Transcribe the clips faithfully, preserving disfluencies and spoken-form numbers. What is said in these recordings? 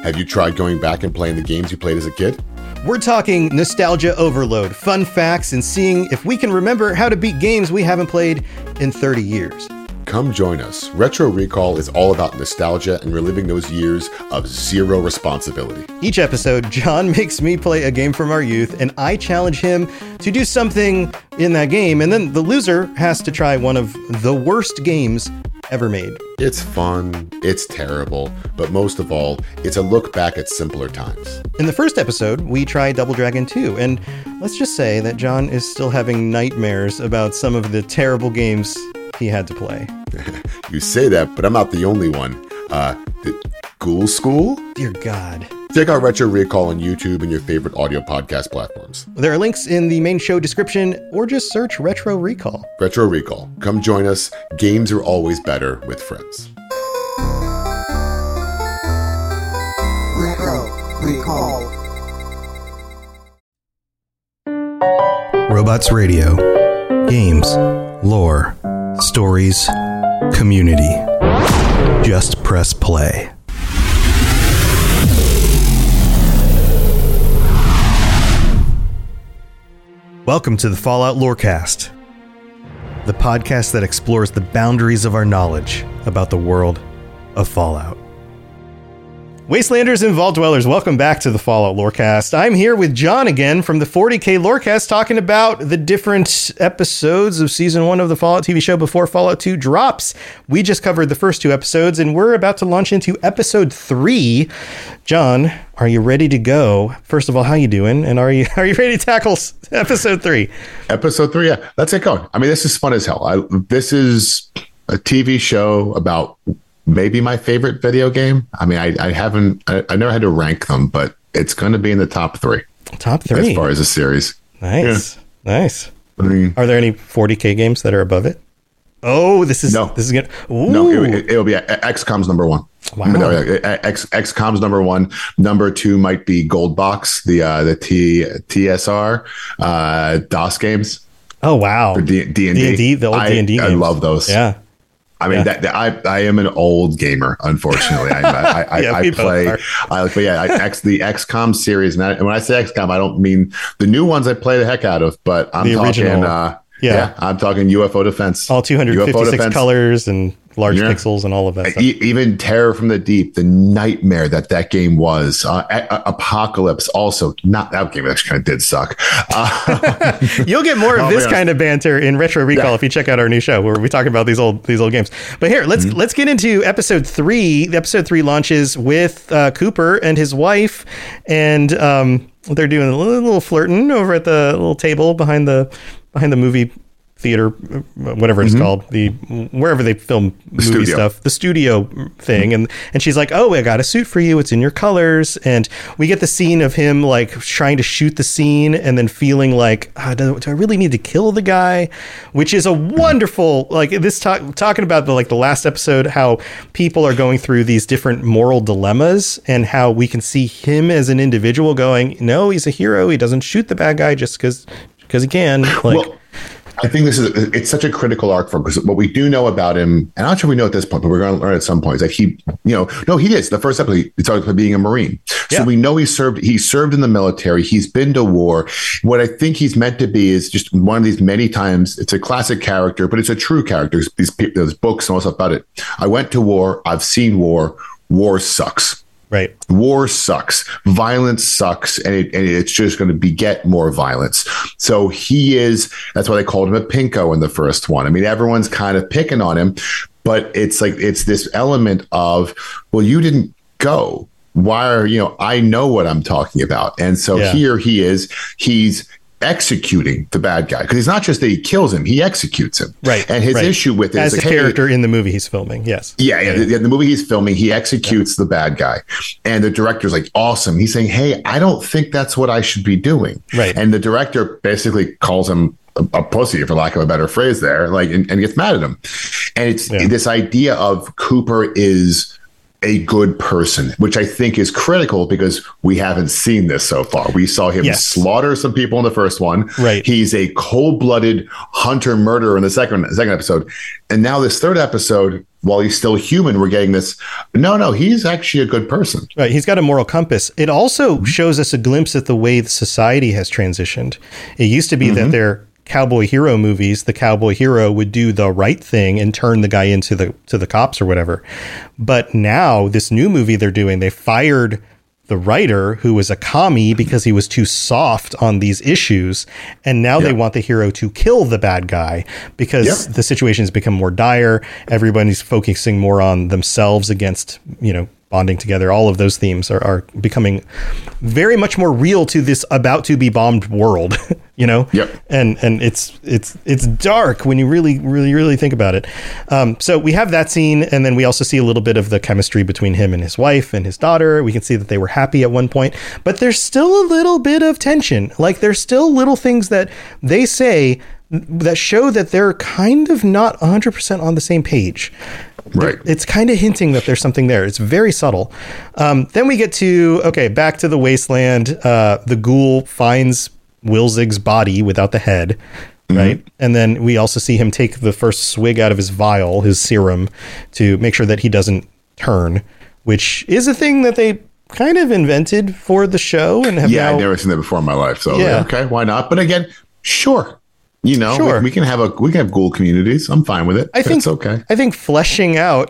Have you tried going back and playing the games you played as a kid? We're talking nostalgia overload, fun facts, and seeing if we can remember how to beat games we haven't played in thirty years. Come join us. Retro Recall is all about nostalgia and reliving those years of zero responsibility. Each episode, John makes me play a game from our youth, and I challenge him to do something in that game, and then the loser has to try one of the worst games ever made. It's fun, it's terrible, but most of all, it's a look back at simpler times. In the first episode, we tried Double Dragon two, and let's just say that John is still having nightmares about some of the terrible games he had to play. You say that, but I'm not the only one. Uh, the Ghoul School? Dear God. Check out Retro Recall on YouTube and your favorite audio podcast platforms. There are links in the main show description, or just search Retro Recall. Retro Recall. Come join us. Games are always better with friends. Retro Recall. Robots Radio. Games. Lore. Stories. Community. Just press play. Welcome to the Fallout Lorecast, the podcast that explores the boundaries of our knowledge about the world of Fallout. Wastelanders and Vault Dwellers, welcome back to the Fallout Lorecast. I'm here with John again from the forty K Lorecast, talking about the different episodes of Season one of the Fallout T V show before Fallout two drops. We just covered the first two episodes, and we're about to launch into Episode three. John, are you ready to go? First of all, how you doing? And are you are you ready to tackle Episode three? Episode three, yeah. Let's get going. I mean, this is fun as hell. I, this is a T V show about maybe my favorite video game. I mean, I, I haven't, I, I never had to rank them, but it's going to be in the top three. Top three. As far as a series. Nice. Yeah. Nice. I mean, are there any forty K games that are above it? Oh, this is, no. this is good. Ooh. No, it, it'll be X COM's number one. Wow. I mean, no, X, X COM's number one. Number two might be Gold Box, the, uh, the T, T S R, uh, DOS games. Oh, wow. For D, D and D. D and D, the old I, D and D games. I love those. Yeah. I mean, yeah. that, that I I am an old gamer, unfortunately. I I, I, yeah, I play, I, but yeah, I, X, the X COM series, and, I, and when I say X COM, I don't mean the new ones I play the heck out of, but I'm the talking, original. uh, yeah. yeah, I'm talking U F O Defense, all two hundred fifty-six colors and large yeah. pixels and all of that stuff. E- even Terror from the Deep, the nightmare that that game was. Uh, a- Apocalypse, also not that game actually kind of did suck. Uh, You'll get more of this kind of banter in Retro Recall yeah. if you check out our new show where we talk about these old these old games. But here, let's mm-hmm. let's get into episode three. The episode three launches with uh, Cooper and his wife, and um, they're doing a little, little flirting over at the little table behind the behind the movie theater, whatever it's mm-hmm. called, the wherever they film the movie studio. stuff, the studio thing, and and she's like, "Oh, I got a suit for you. It's in your colors." And we get the scene of him like trying to shoot the scene, and then feeling like, oh, do, do I really need to kill the guy? Which is a wonderful like this talk, talking about the like the last episode, how people are going through these different moral dilemmas, and how we can see him as an individual going, "No, he's a hero. He doesn't shoot the bad guy just because because he can." Like. Well, I think this is it's such a critical arc for him because what we do know about him, and I'm not sure we know at this point, but we're going to learn at some point, is that he, you know, no, he is the first episode. He talked about being a Marine, so yeah. we know he served. He served in the military. He's been to war. What I think he's meant to be is just one of these many times. It's a classic character, but it's a true character. These there's books and all stuff about it. I went to war. I've seen war. War sucks. Right. War sucks. Violence sucks. And, it, and it's just going to beget more violence. So he is, that's why they called him a pinko in the first one. I mean, everyone's kind of picking on him, but it's like, it's this element of, well, you didn't go. Why are, you know, I know what I'm talking about. And so yeah. here he is, he's executing the bad guy, because it's not just that he kills him, he executes him. Right. And his right. issue with it as is the like, character hey, in the movie he's filming. Yes. Yeah. Yeah. yeah. The, the movie he's filming, he executes yeah. the bad guy, and the director's like, awesome. He's saying, hey, I don't think that's what I should be doing. Right. And the director basically calls him a, a pussy, for lack of a better phrase there, like, and, and gets mad at him. And it's yeah. this idea of Cooper is a good person, which I think is critical because we haven't seen this so far. We saw him yes. slaughter some people in the first one. Right. He's a cold-blooded hunter murderer in the second second episode. And now this third episode, while he's still human, we're getting this. No, no, he's actually a good person. Right. He's got a moral compass. It also mm-hmm. shows us a glimpse at the way the society has transitioned. It used to be mm-hmm. that they're cowboy hero movies. The cowboy hero would do the right thing and turn the guy into the to the cops or whatever. But now this new movie they're doing, they fired the writer who was a commie because he was too soft on these issues. And now yep. they want the hero to kill the bad guy because yep. the situation has become more dire. Everybody's focusing more on themselves against, you know, bonding together. All of those themes are, are becoming very much more real to this about to be bombed world, you know? Yep. And, and it's, it's, it's dark when you really, really, really think about it. Um, so we have that scene. And then we also see a little bit of the chemistry between him and his wife and his daughter. We can see that they were happy at one point, but there's still a little bit of tension. Like there's still little things that they say that show that they're kind of not one hundred percent on the same page. Right. It's kind of hinting that there's something there. It's very subtle. Um, then we get to, okay, back to the wasteland. Uh, the ghoul finds Wilzig's body without the head, mm-hmm. right? And then we also see him take the first swig out of his vial, his serum, to make sure that he doesn't turn, which is a thing that they kind of invented for the show. And have yeah, now, I've never seen that before in my life. So, yeah. like, okay, why not? But again, sure. You know, sure. we, we can have a we can have ghoul communities. I'm fine with it. I think it's okay. I think fleshing out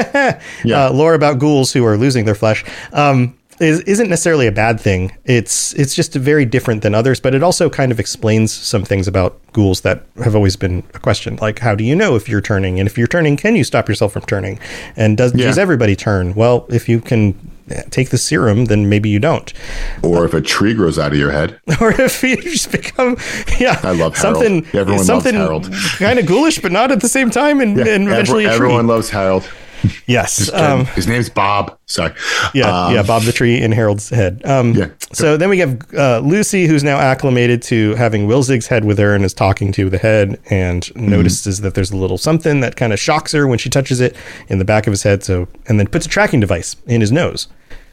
yeah. uh, lore about ghouls who are losing their flesh um, is, isn't necessarily a bad thing. It's it's just very different than others, but it also kind of explains some things about ghouls that have always been a question. Like, how do you know if you're turning? And if you're turning, can you stop yourself from turning? And does, yeah. does everybody turn? Well, if you can take the serum, then maybe you don't. Or if a tree grows out of your head. Or if you just become, yeah. I love Harold. Something, everyone something loves Harold. Kind of ghoulish, but not at the same time, and, yeah, and eventually everyone, a tree. Everyone loves Harold. Yes. Um, His name's Bob. Sorry. Yeah, um, yeah, Bob the tree in Harold's head. Um, yeah. So then we have uh, Lucy, who's now acclimated to having Wilzig's head with her and is talking to the head and mm-hmm. notices that there's a little something that kind of shocks her when she touches it in the back of his head. So and then puts a tracking device in his nose.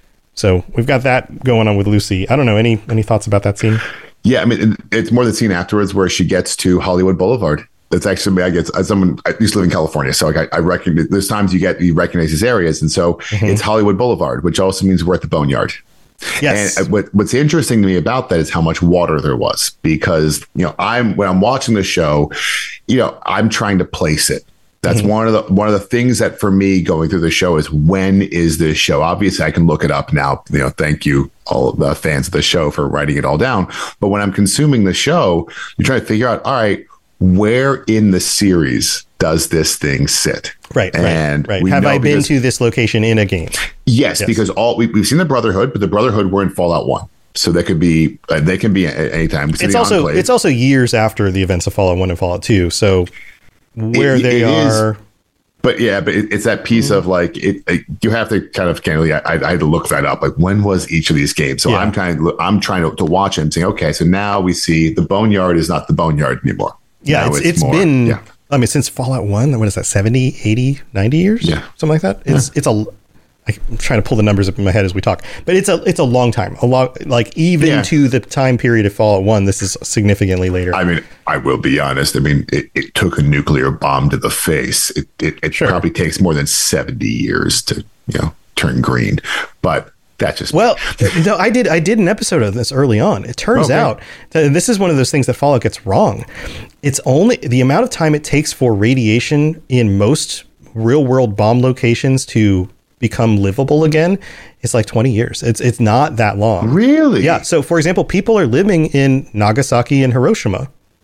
So we've got that going on with Lucy. I don't know. Any any thoughts about that scene? Yeah, I mean, it's more the scene afterwards where she gets to Hollywood Boulevard. That's actually, I guess, as someone, I used to live in California, so like I, I recognize, there's times you get, you recognize these areas. And so mm-hmm. it's Hollywood Boulevard, which also means we're at the Boneyard. Yes. And what, what's interesting to me about that is how much water there was, because, you know, I'm, when I'm watching the show, you know, I'm trying to place it. That's mm-hmm. one of the one of the things that for me going through the show is, when is this show? Obviously, I can look it up now. You know, thank you all the fans of the show for writing it all down. But when I'm consuming the show, you're trying to figure out, all right, where in the series does this thing sit? Right. And right. right. Have I been because, to this location in a game? Yes, yes. Because all we, we've seen the Brotherhood, but the Brotherhood were in Fallout one. So they could be, uh, they can be at any time. It's also Enclave. It's also years after the events of Fallout one and Fallout two. So where it, they it are. Is, but yeah, but it, it's that piece mm-hmm. of like, it, it, you have to kind of candidly, I, I had to look that up. Like, when was each of these games? So yeah. I'm kind of, I'm trying to, to watch it and saying, okay, so now we see the Boneyard is not the Boneyard anymore. Yeah, now it's, it's, it's more, been, yeah. I mean, since Fallout one, what is that, seventy, eighty, ninety years? Yeah. Something like that. It's, yeah. it's a, I'm trying to pull the numbers up in my head as we talk, but it's a it's a long time, a long like even yeah. to the time period of Fallout one. This is significantly later. I mean, I will be honest. I mean, it, it took a nuclear bomb to the face. It it, it sure. probably takes more than seventy years to you know turn green, but that's just well. no, I did I did an episode of this early on. It turns okay. out that this is one of those things that Fallout gets wrong. It's only the amount of time it takes for radiation in most real world bomb locations to become livable again. It's like twenty years. It's it's not that long. Really? Yeah. So for example, people are living in Nagasaki and Hiroshima.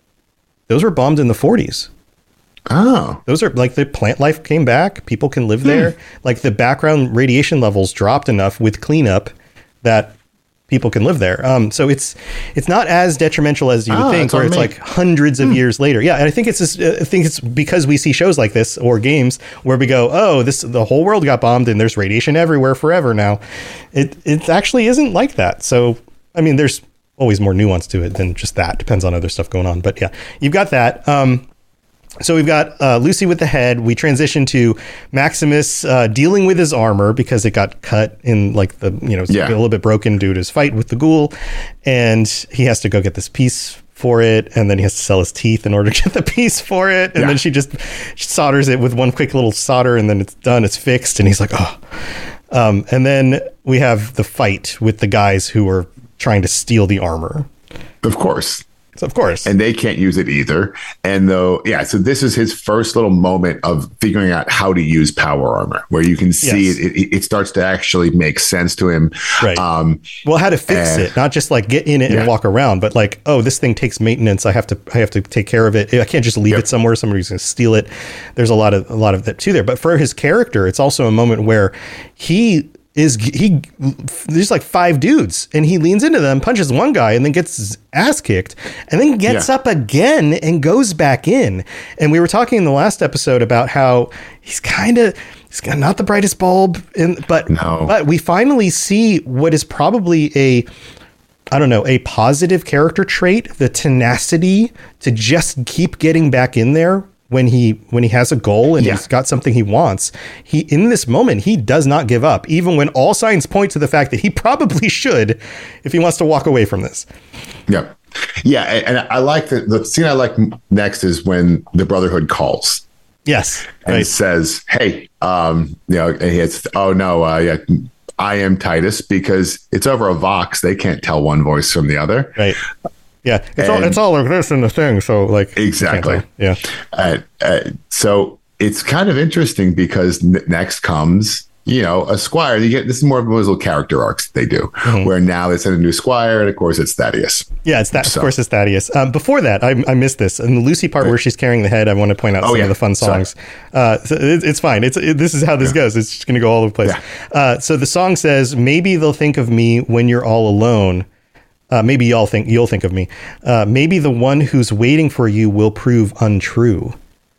Those were bombed in the forties. Oh. Those are like the plant life came back. People can live there. Hmm. Like the background radiation levels dropped enough with cleanup that people can live there. Um, so it's it's not as detrimental as you would oh, think, where it's like hundreds of hmm. years later. Yeah, and I think it's just, I think it's because we see shows like this or games where we go, oh, this the whole world got bombed and there's radiation everywhere forever now. It it actually isn't like that. So I mean, there's always more nuance to it than just that. Depends on other stuff going on. But yeah, you've got that. Um, So we've got uh, Lucy with the head. We transition to Maximus uh, dealing with his armor because it got cut in like the, you know, it's yeah. a little bit broken due to his fight with the ghoul. And he has to go get this piece for it, and then he has to sell his teeth in order to get the piece for it, and yeah. then she just solders it with one quick little solder, and then it's done, it's fixed, and he's like, oh. Um, and then we have the fight with the guys who are trying to steal the armor. Of course. So of course. And they can't use it either. And though, yeah, so this is his first little moment of figuring out how to use power armor, where you can see yes. it, it, it starts to actually make sense to him. Right. Um, well, how to fix and, it, not just like get in it yeah. and walk around, but like, oh, this thing takes maintenance. I have to, I have to take care of it. I can't just leave yep. it somewhere. Somebody's going to steal it. There's a lot of, a lot of that too there. But for his character, it's also a moment where he is he there's like five dudes and he leans into them, punches one guy, and then gets his ass kicked, and then gets yeah. up again and goes back in. And we were talking in the last episode about how he's kind of he's not the brightest bulb, in, but no. but we finally see what is probably a I don't know a positive character trait, the tenacity to just keep getting back in there. When he when he has a goal and yeah. he's got something he wants, he in this moment, he does not give up, even when all signs point to the fact that he probably should if he wants to walk away from this. Yeah. Yeah. And, and I like the, the scene I like next is when the Brotherhood calls. Yes. And right. says, hey, um, you know, and he has, oh, no, uh, yeah, I am Titus, because it's over a Vox. They can't tell one voice from the other. Right. Yeah, it's and all it's all like this in the thing. So like exactly, yeah. Uh, uh, so it's kind of interesting because n- next comes you know a squire. You get this is more of those little character arcs they do, mm-hmm. where now they send a new squire, and of course it's Thaddeus. Yeah, it's that. So. Of course it's Thaddeus. Um, before that, I, I missed this in the Lucy part right. where she's carrying the head. I want to point out oh, some yeah. of the fun songs. Uh, so it, it's fine. It's it, this is how this yeah. goes. It's just going to go all over the place. Yeah. Uh, so the song says, "Maybe they'll think of me when you're all alone." Uh, maybe y'all think you'll think of me. Uh, maybe the one who's waiting for you will prove untrue.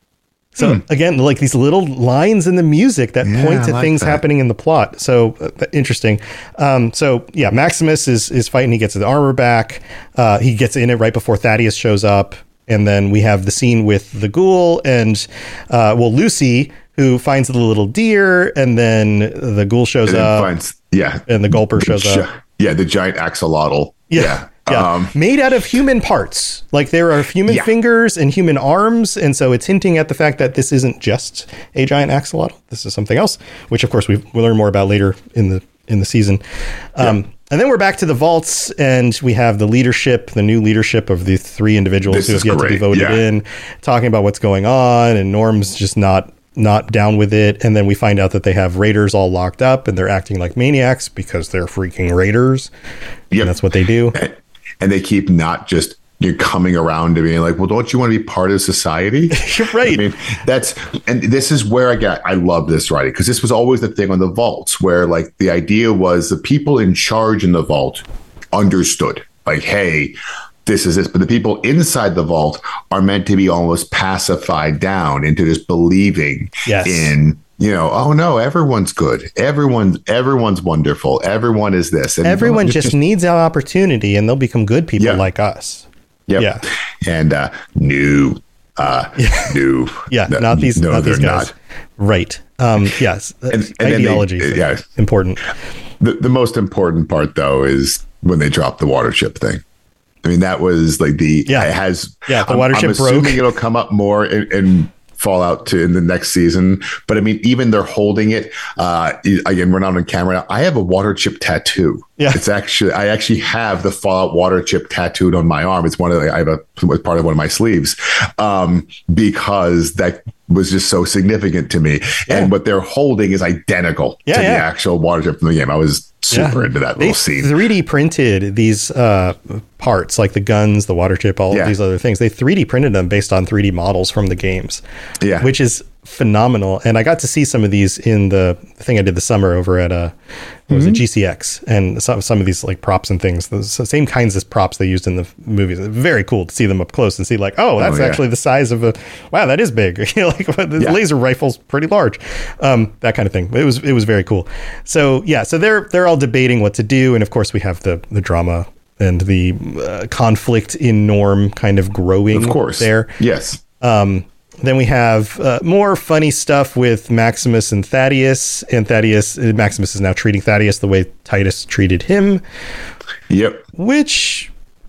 So hmm. again, like these little lines in the music that yeah, point to like things that. happening in the plot. So uh, interesting. Um, so yeah, Maximus is is fighting. He gets the armor back. Uh, he gets in it right before Thaddeus shows up, and then we have the scene with the ghoul and uh, well, Lucy, who finds the little deer, and then the ghoul shows up. Finds, yeah, and the gulper shows up. Yeah, the giant axolotl. Yeah. Yeah. yeah. Um, made out of human parts. Like there are human yeah. fingers and human arms. And so it's hinting at the fact that this isn't just a giant axolotl. This is something else, which of course we we'll learn more about later in the in the season. Um, yeah. And then we're back to the vaults, and we have the leadership, the new leadership of the three individuals this who have yet great. to be voted yeah. in, talking about what's going on. And Norm's just not not down with it. And then we find out that they have raiders all locked up, and they're acting like maniacs because they're freaking raiders. Yeah, that's what they do. And they keep not just you're coming around to being like, well, don't you want to be part of society? You're right. I mean, that's, and this is where I got, I love this writing, because this was always the thing on the vaults where like the idea was the people in charge in the vault understood like, hey, this is this, but the people inside the vault are meant to be almost pacified down into just believing yes. in, you know, oh no, everyone's good. Everyone, everyone's wonderful. Everyone is this. And everyone just, just needs an opportunity and they'll become good people yeah. like us. Yep. Yeah. And uh, new, uh, yeah. new. yeah. No, not these, no, not these guys. Not. Right. Um, yes. and, and Ideology is yeah. important. The, the most important part, though, is when they drop the water chip thing. I mean, that was like the, yeah. it has, yeah, the water I'm, chip I'm assuming broke. It'll come up more in, in Fallout two in the next season. But I mean, even they're holding it. Uh, again, we're not on camera now. I have a water chip tattoo. Yeah. It's actually, I actually have the Fallout water chip tattooed on my arm. It's one of the, I have a, it's part of one of my sleeves, um, because that was just so significant to me. Yeah. And what they're holding is identical yeah, to yeah. the actual water chip from the game. I was super yeah. into that little they scene. three D printed these uh, parts, like the guns, the water chip, all yeah. of these other things. They three D printed them based on three D models from the games, yeah, which is phenomenal. And I got to see some of these in the thing I did this summer over at uh, what was mm-hmm. it, G C X, and some some of these like props and things, the same kinds of props they used in the movies. Very cool to see them up close and see like, oh, that's oh, yeah. actually the size of a, wow, that is big. You know, like the yeah. laser rifle's pretty large, um, that kind of thing. It was it was very cool. So yeah, so they're they're all debating what to do, and of course we have the the drama and the uh, conflict in Norm kind of growing. Of course, there. Yes. Um, Then we have uh, more funny stuff with Maximus and Thaddeus. And Thaddeus, Maximus is now treating Thaddeus the way Titus treated him. Yep. Which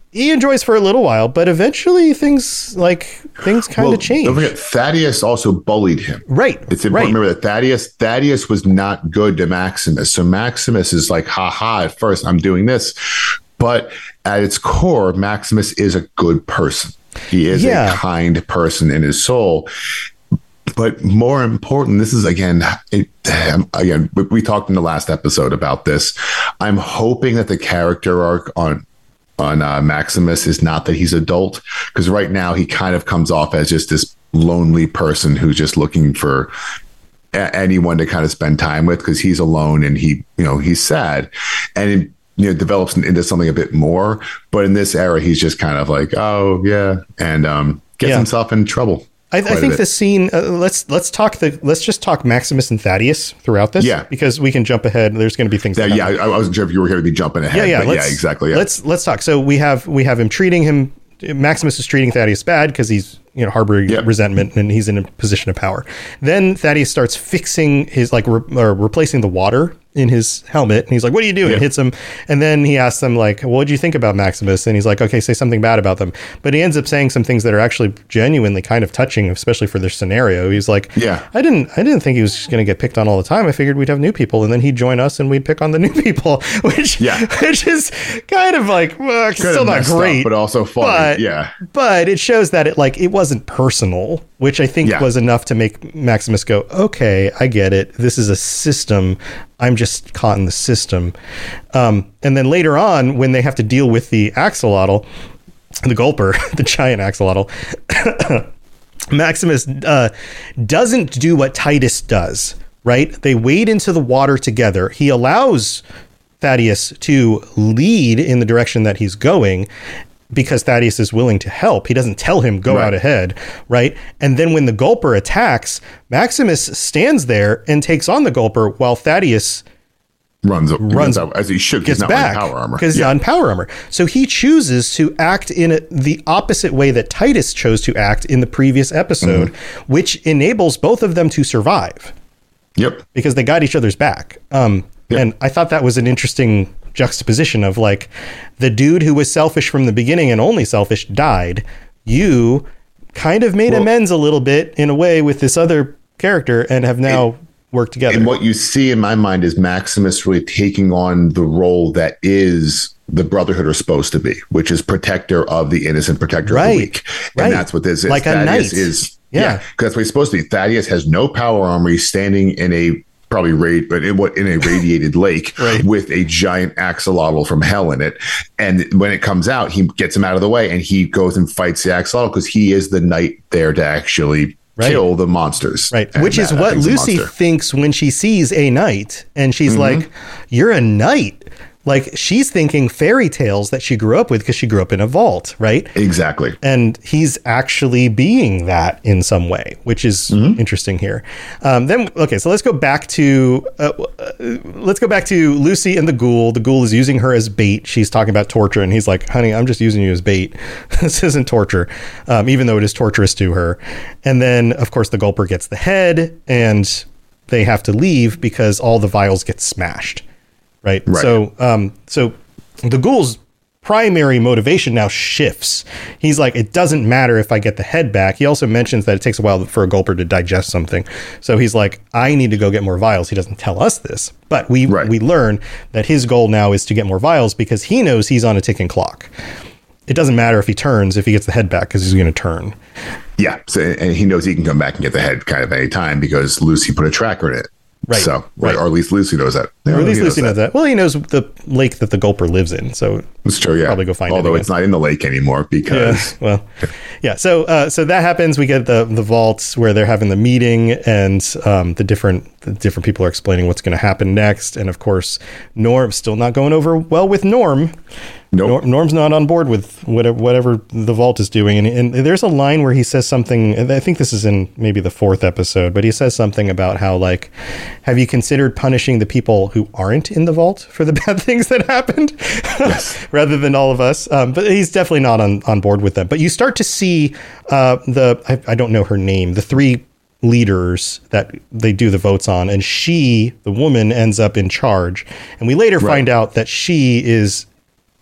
he enjoys for a little while, but eventually things like things kind of well, change. Don't forget, Thaddeus also bullied him. Right. It's important right. to remember that Thaddeus Thaddeus was not good to Maximus. So Maximus is like, ha ha, at first I'm doing this. But at its core, Maximus is a good person. He is yeah. a kind person in his soul. But more important, this is, again, it, again, we talked in the last episode about this. I'm hoping that the character arc on on uh, Maximus is not that he's adult, because right now he kind of comes off as just this lonely person who's just looking for a- anyone to kind of spend time with, because he's alone and he, you know, he's sad, and it, you know, develops into something a bit more. But in this era, he's just kind of like, oh yeah, and um, gets yeah. himself in trouble. I, I think the scene. Uh, let's let's talk the. Let's just talk Maximus and Thaddeus throughout this. Yeah, because we can jump ahead. There's going to be things. Yeah, yeah. I, I wasn't sure if you were going to be jumping ahead. Yeah, yeah. But yeah, exactly. Yeah. Let's let's talk. So we have we have him treating him. Maximus is treating Thaddeus bad because he's, you know, harboring yep. resentment and he's in a position of power. Then Thaddeus starts fixing his like re- or replacing the water in his helmet, and he's like, "What are you doing?" Yep. Hits him, and then he asks them like, "What did you think about Maximus?" And he's like, "Okay, say something bad about them." But he ends up saying some things that are actually genuinely kind of touching, especially for their scenario. He's like, "Yeah, I didn't, I didn't think he was going to get picked on all the time. I figured we'd have new people, and then he'd join us, and we'd pick on the new people." Which, yeah. which is kind of like, well, still not great, up, but also funny. But, yeah, but it shows that it like it wasn't personal, which I think yeah. was enough to make Maximus go, "Okay, I get it. This is a system. I'm just caught in the system." Um, and then later on, when they have to deal with the axolotl, the gulper, the giant axolotl, Maximus uh, doesn't do what Titus does, right? They wade into the water together. He allows Thaddeus to lead in the direction that he's going, because Thaddeus is willing to help. He doesn't tell him, go right. out ahead, right? And then when the gulper attacks, Maximus stands there and takes on the gulper while Thaddeus runs up, runs out, as he should, gets he's not back, in power armor. Because he's not in power armor. So he chooses to act in a, the opposite way that Titus chose to act in the previous episode, mm-hmm. which enables both of them to survive. Yep. Because they got each other's back. Um, yep. And I thought that was an interesting juxtaposition of like the dude who was selfish from the beginning and only selfish died. You kind of made well, amends a little bit in a way with this other character and have now it, worked together. And what you see in my mind is Maximus really taking on the role that is the Brotherhood are supposed to be, which is protector of the innocent, protector right. of the weak. And right. that's what this is. Like Thaddeus a knight. is yeah, because yeah, that's what he's supposed to be. Thaddeus has no power armor. He's standing in a probably radi- but in what in a radiated lake right. with a giant axolotl from hell in it. And when it comes out, he gets him out of the way and he goes and fights the axolotl because he is the knight there to actually right. kill the monsters. Right. Which is what Lucy thinks when she sees a knight, and she's mm-hmm. like, "You're a knight." Like, she's thinking fairy tales that she grew up with because she grew up in a vault, right? Exactly. And he's actually being that in some way, which is mm-hmm. interesting here. Um, then, okay, so let's go back to uh, uh, let's go back to Lucy and the ghoul. The ghoul is using her as bait. She's talking about torture, and he's like, "Honey, I'm just using you as bait. This isn't torture," um, even though it is torturous to her. And then, of course, the gulper gets the head, and they have to leave because all the vials get smashed. Right. right. So um, so the ghoul's primary motivation now shifts. He's like, it doesn't matter if I get the head back. He also mentions that it takes a while for a gulper to digest something. So he's like, I need to go get more vials. He doesn't tell us this, but we right. we learn that his goal now is to get more vials because he knows he's on a ticking clock. It doesn't matter if he turns, if he gets the head back, because he's going to turn. Yeah. So, and he knows he can come back and get the head kind of any time because Lucy put a tracker in it. Right. So, right. Or at least Lucy knows that. Or at least Lucy knows that. Well, he knows the lake that the gulper lives in, so it's true. Yeah, probably go find Although it. Although it's not in the lake anymore because. Yeah, well, yeah. So, uh, so that happens. We get the the vaults where they're having the meeting, and um, the different the different people are explaining what's going to happen next, and of course, Norm still not going over well with Norm. Nope. Norm, Norm's not on board with whatever, whatever the vault is doing. And, and there's a line where he says something, I think this is in maybe the fourth episode, but he says something about how, like, have you considered punishing the people who aren't in the vault for the bad things that happened? Yes. Rather than all of us. Um, but he's definitely not on, on board with them. But you start to see uh, the, I, I don't know her name, the three leaders that they do the votes on. And she, the woman, ends up in charge. And we later right. find out that she is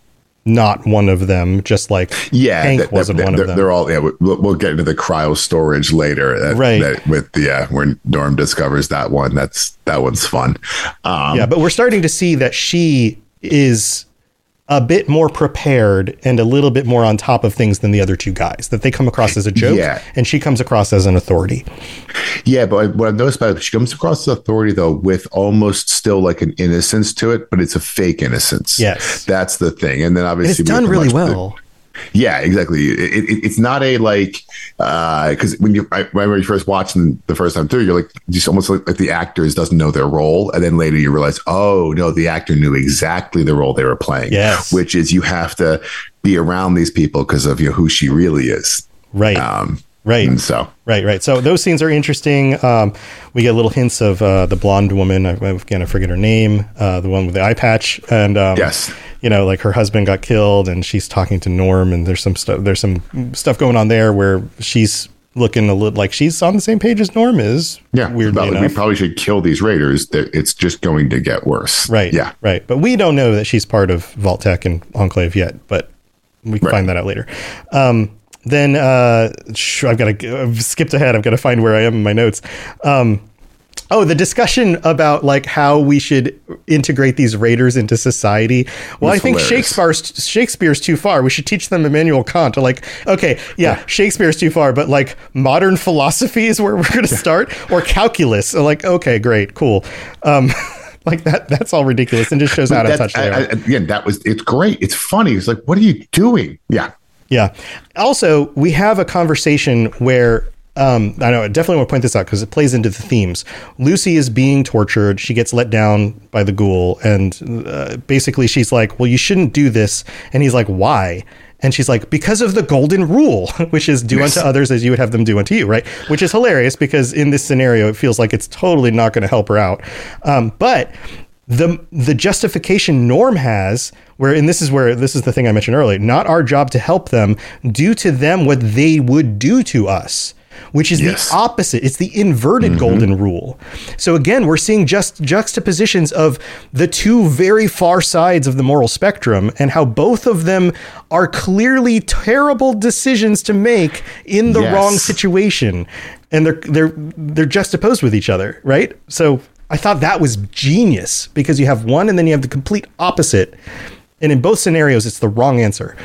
not one of them, just like yeah, Hank that, wasn't that, one they're, of them. They're all, yeah, we'll, we'll get into the cryo storage later. That, right. That with the, yeah, where Norm discovers that one. That's, that one's fun. Um, yeah, but we're starting to see that she is a bit more prepared and a little bit more on top of things than the other two guys, that they come across as a joke, yeah. and she comes across as an authority. Yeah, but what I've noticed about it, she comes across as authority, though, with almost still like an innocence to it, but it's a fake innocence. Yes. That's the thing. And then obviously... And it's done really well. The, yeah, exactly. It, it, it's not a like... Because uh, when you I, when you first watch them the first time through, you're like, just almost like, like the actors doesn't know their role. And then later you realize, oh, no, the actor knew exactly the role they were playing. Yes. Which is you have to be around these people because of you know, who she really is. Right. Um, Right. And so, right, right. So those scenes are interesting. Um, we get little hints of uh, the blonde woman. I, again, I forget her name, uh, the one with the eye patch. And, um, yes, you know, like her husband got killed and she's talking to Norm, and there's some stuff, there's some stuff going on there where she's looking a little like she's on the same page as Norm is. Yeah. Weirdly like, enough. we probably should kill these raiders. It's just going to get worse. Right. Yeah. Right. But we don't know that she's part of Vault-Tec and Enclave yet, but we can right. find that out later. Um, Then uh, sh- I've got to I've skipped ahead. I've got to find where I am in my notes. Um, oh, the discussion about like how we should integrate these raiders into society. Well, That's I think hilarious. Shakespeare's Shakespeare's too far. We should teach them Immanuel Kant. Like, okay, yeah, yeah. Shakespeare's too far, but like modern philosophy is where we're going to start, or calculus. So like, okay, great, cool. Um, Like that, that's all ridiculous, and just shows how out of touch they are. Again, that was, it's great. It's funny. It's like, what are you doing? Yeah. Yeah. Also, we have a conversation where, um, I know I definitely want to point this out because it plays into the themes. Lucy is being tortured. She gets let down by the ghoul. And uh, basically she's like, well, you shouldn't do this. And he's like, why? And she's like, because of the golden rule, which is do yes. unto others as you would have them do unto you, right? Which is hilarious because in this scenario, it feels like it's totally not going to help her out. Um, but the the justification Norm has, where, and this is where, this is the thing I mentioned earlier, not our job to help them, do to them what they would do to us, which is yes. the opposite. It's the inverted mm-hmm. golden rule. So again, we're seeing just juxtapositions of the two very far sides of the moral spectrum and how both of them are clearly terrible decisions to make in the yes. wrong situation. And they're, they're, they're juxtaposed with each other, right? So I thought that was genius because you have one and then you have the complete opposite. And in both scenarios, it's the wrong answer.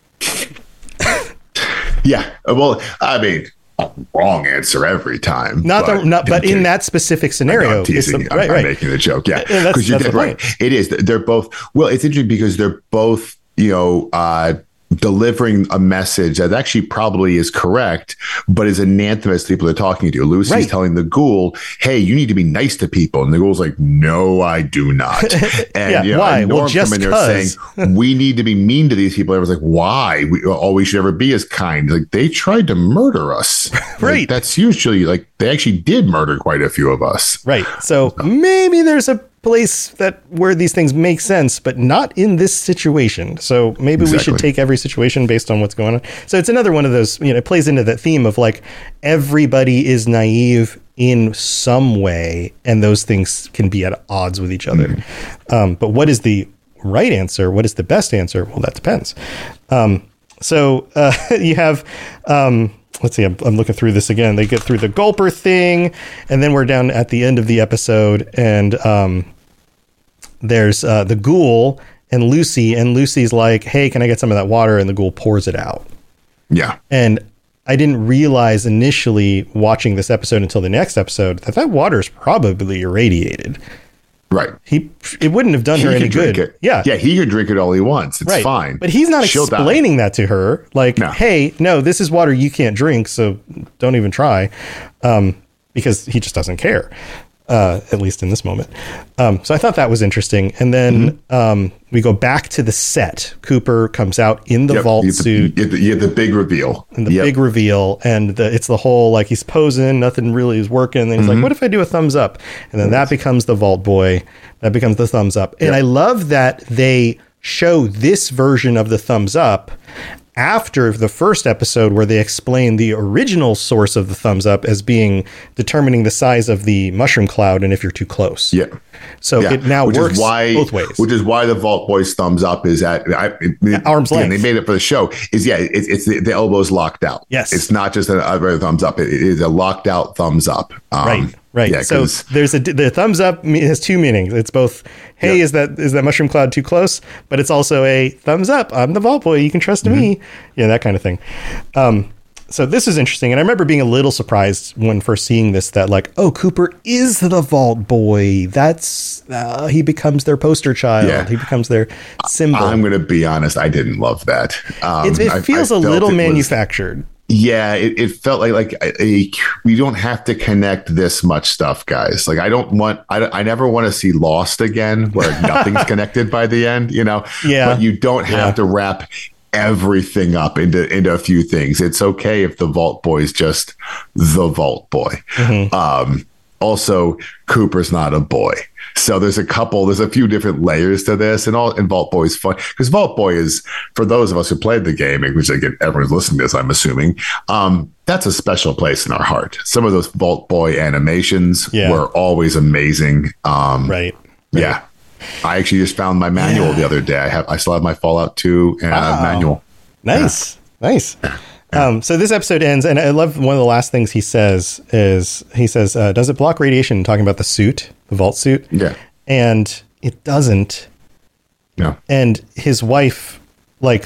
yeah. Well, I mean, wrong answer every time. Not but, the, not, but in that specific scenario, I'm teasing. It's the, I'm, right, I'm right. making the joke. Yeah, because you get right. It is. They're both. Well, it's interesting because they're both. You know, uh, delivering a message that actually probably is correct, but is anathema to people they're talking to. Lucy's right. telling the ghoul, "Hey, you need to be nice to people," and the ghoul's like, "No, I do not." And yeah, you know, why? and Norm well, just coming there saying, "We need to be mean to these people." Everyone's like, "Why? We, all we should ever be is kind." Like they tried to murder us. Right. Like, that's usually like they actually did murder quite a few of us. Right. So maybe there's a place that where these things make sense, but not in this situation. So maybe exactly. we should take every situation based on what's going on. So it's another one of those, you know, it plays into that theme of like everybody is naive in some way, and those things can be at odds with each other. Mm-hmm. Um, but what is the right answer? What is the best answer? Well, that depends. Um, so uh, you have, um, let's see, I'm, I'm looking through this again. They get through the gulper thing, and then we're down at the end of the episode, and um, there's uh, the ghoul and Lucy, and Lucy's like, hey, can I get some of that water? And the ghoul pours it out. Yeah. And I didn't realize initially watching this episode until the next episode that that water is probably irradiated. Right. He it wouldn't have done he her any good. It. Yeah. Yeah, he could drink it all he wants. It's right. fine. But he's not She'll explaining die. that to her. Like, no. hey, no, this is water you can't drink, so don't even try. Um, because he just doesn't care. Uh, at least in this moment. Um, so I thought that was interesting. And then mm-hmm. um, we go back to the set. Cooper comes out in the yep. vault you the, suit. You have, the, you have the big reveal. And the yep. big reveal. And the, it's the whole, like, he's posing, nothing really is working. And he's mm-hmm. like, what if I do a thumbs up? And then that becomes the Vault Boy. That becomes the thumbs up. And yep. I love that they show this version of the thumbs up after the first episode where they explain the original source of the thumbs up as being determining the size of the mushroom cloud and if you're too close. Yeah. So yeah. it now which works is why, both ways. Which is why the Vault Boys thumbs up is at I, it, arm's length. They made it for the show. Is yeah, it, it's the, the elbow's locked out. Yes. It's not just a, a thumbs up. It, it is a locked out thumbs up. Um, right. Right. Yeah, so there's a the thumbs up has two meanings. It's both, hey, yeah. is that is that mushroom cloud too close? But it's also a thumbs up. I'm the Vault Boy. You can trust mm-hmm. me. Yeah, that kind of thing. Um, so this is interesting. And I remember being a little surprised when first seeing this, that like, oh, Cooper is the Vault Boy. That's uh, he becomes their poster child. Yeah. He becomes their symbol. I'm going to be honest. I didn't love that. Um, it, it feels I, I a little manufactured. Was, Yeah, it, it felt like like a, a, we don't have to connect this much stuff, guys. Like I don't want, I, I never want to see Lost again, where nothing's connected by the end. You know, yeah. But you don't have yeah. to wrap everything up into into a few things. It's okay if the Vault Boy is just the Vault Boy. Mm-hmm. Um, also, Cooper's not a boy. So there's a couple, there's a few different layers to this, and all and Vault Boy is fun because Vault Boy is, for those of us who played the game, which again everyone's listening to this, I'm assuming, um, that's a special place in our heart. Some of those Vault Boy animations yeah. were always amazing. Um, right. Yeah. I actually just found my manual yeah. the other day. I have, I still have my Fallout two uh, wow. manual. Nice, yeah. nice. Um, so this episode ends, and I love one of the last things he says is he says, uh, does it block radiation? Talking about the suit, the vault suit. Yeah. And it doesn't. No. And his wife, like,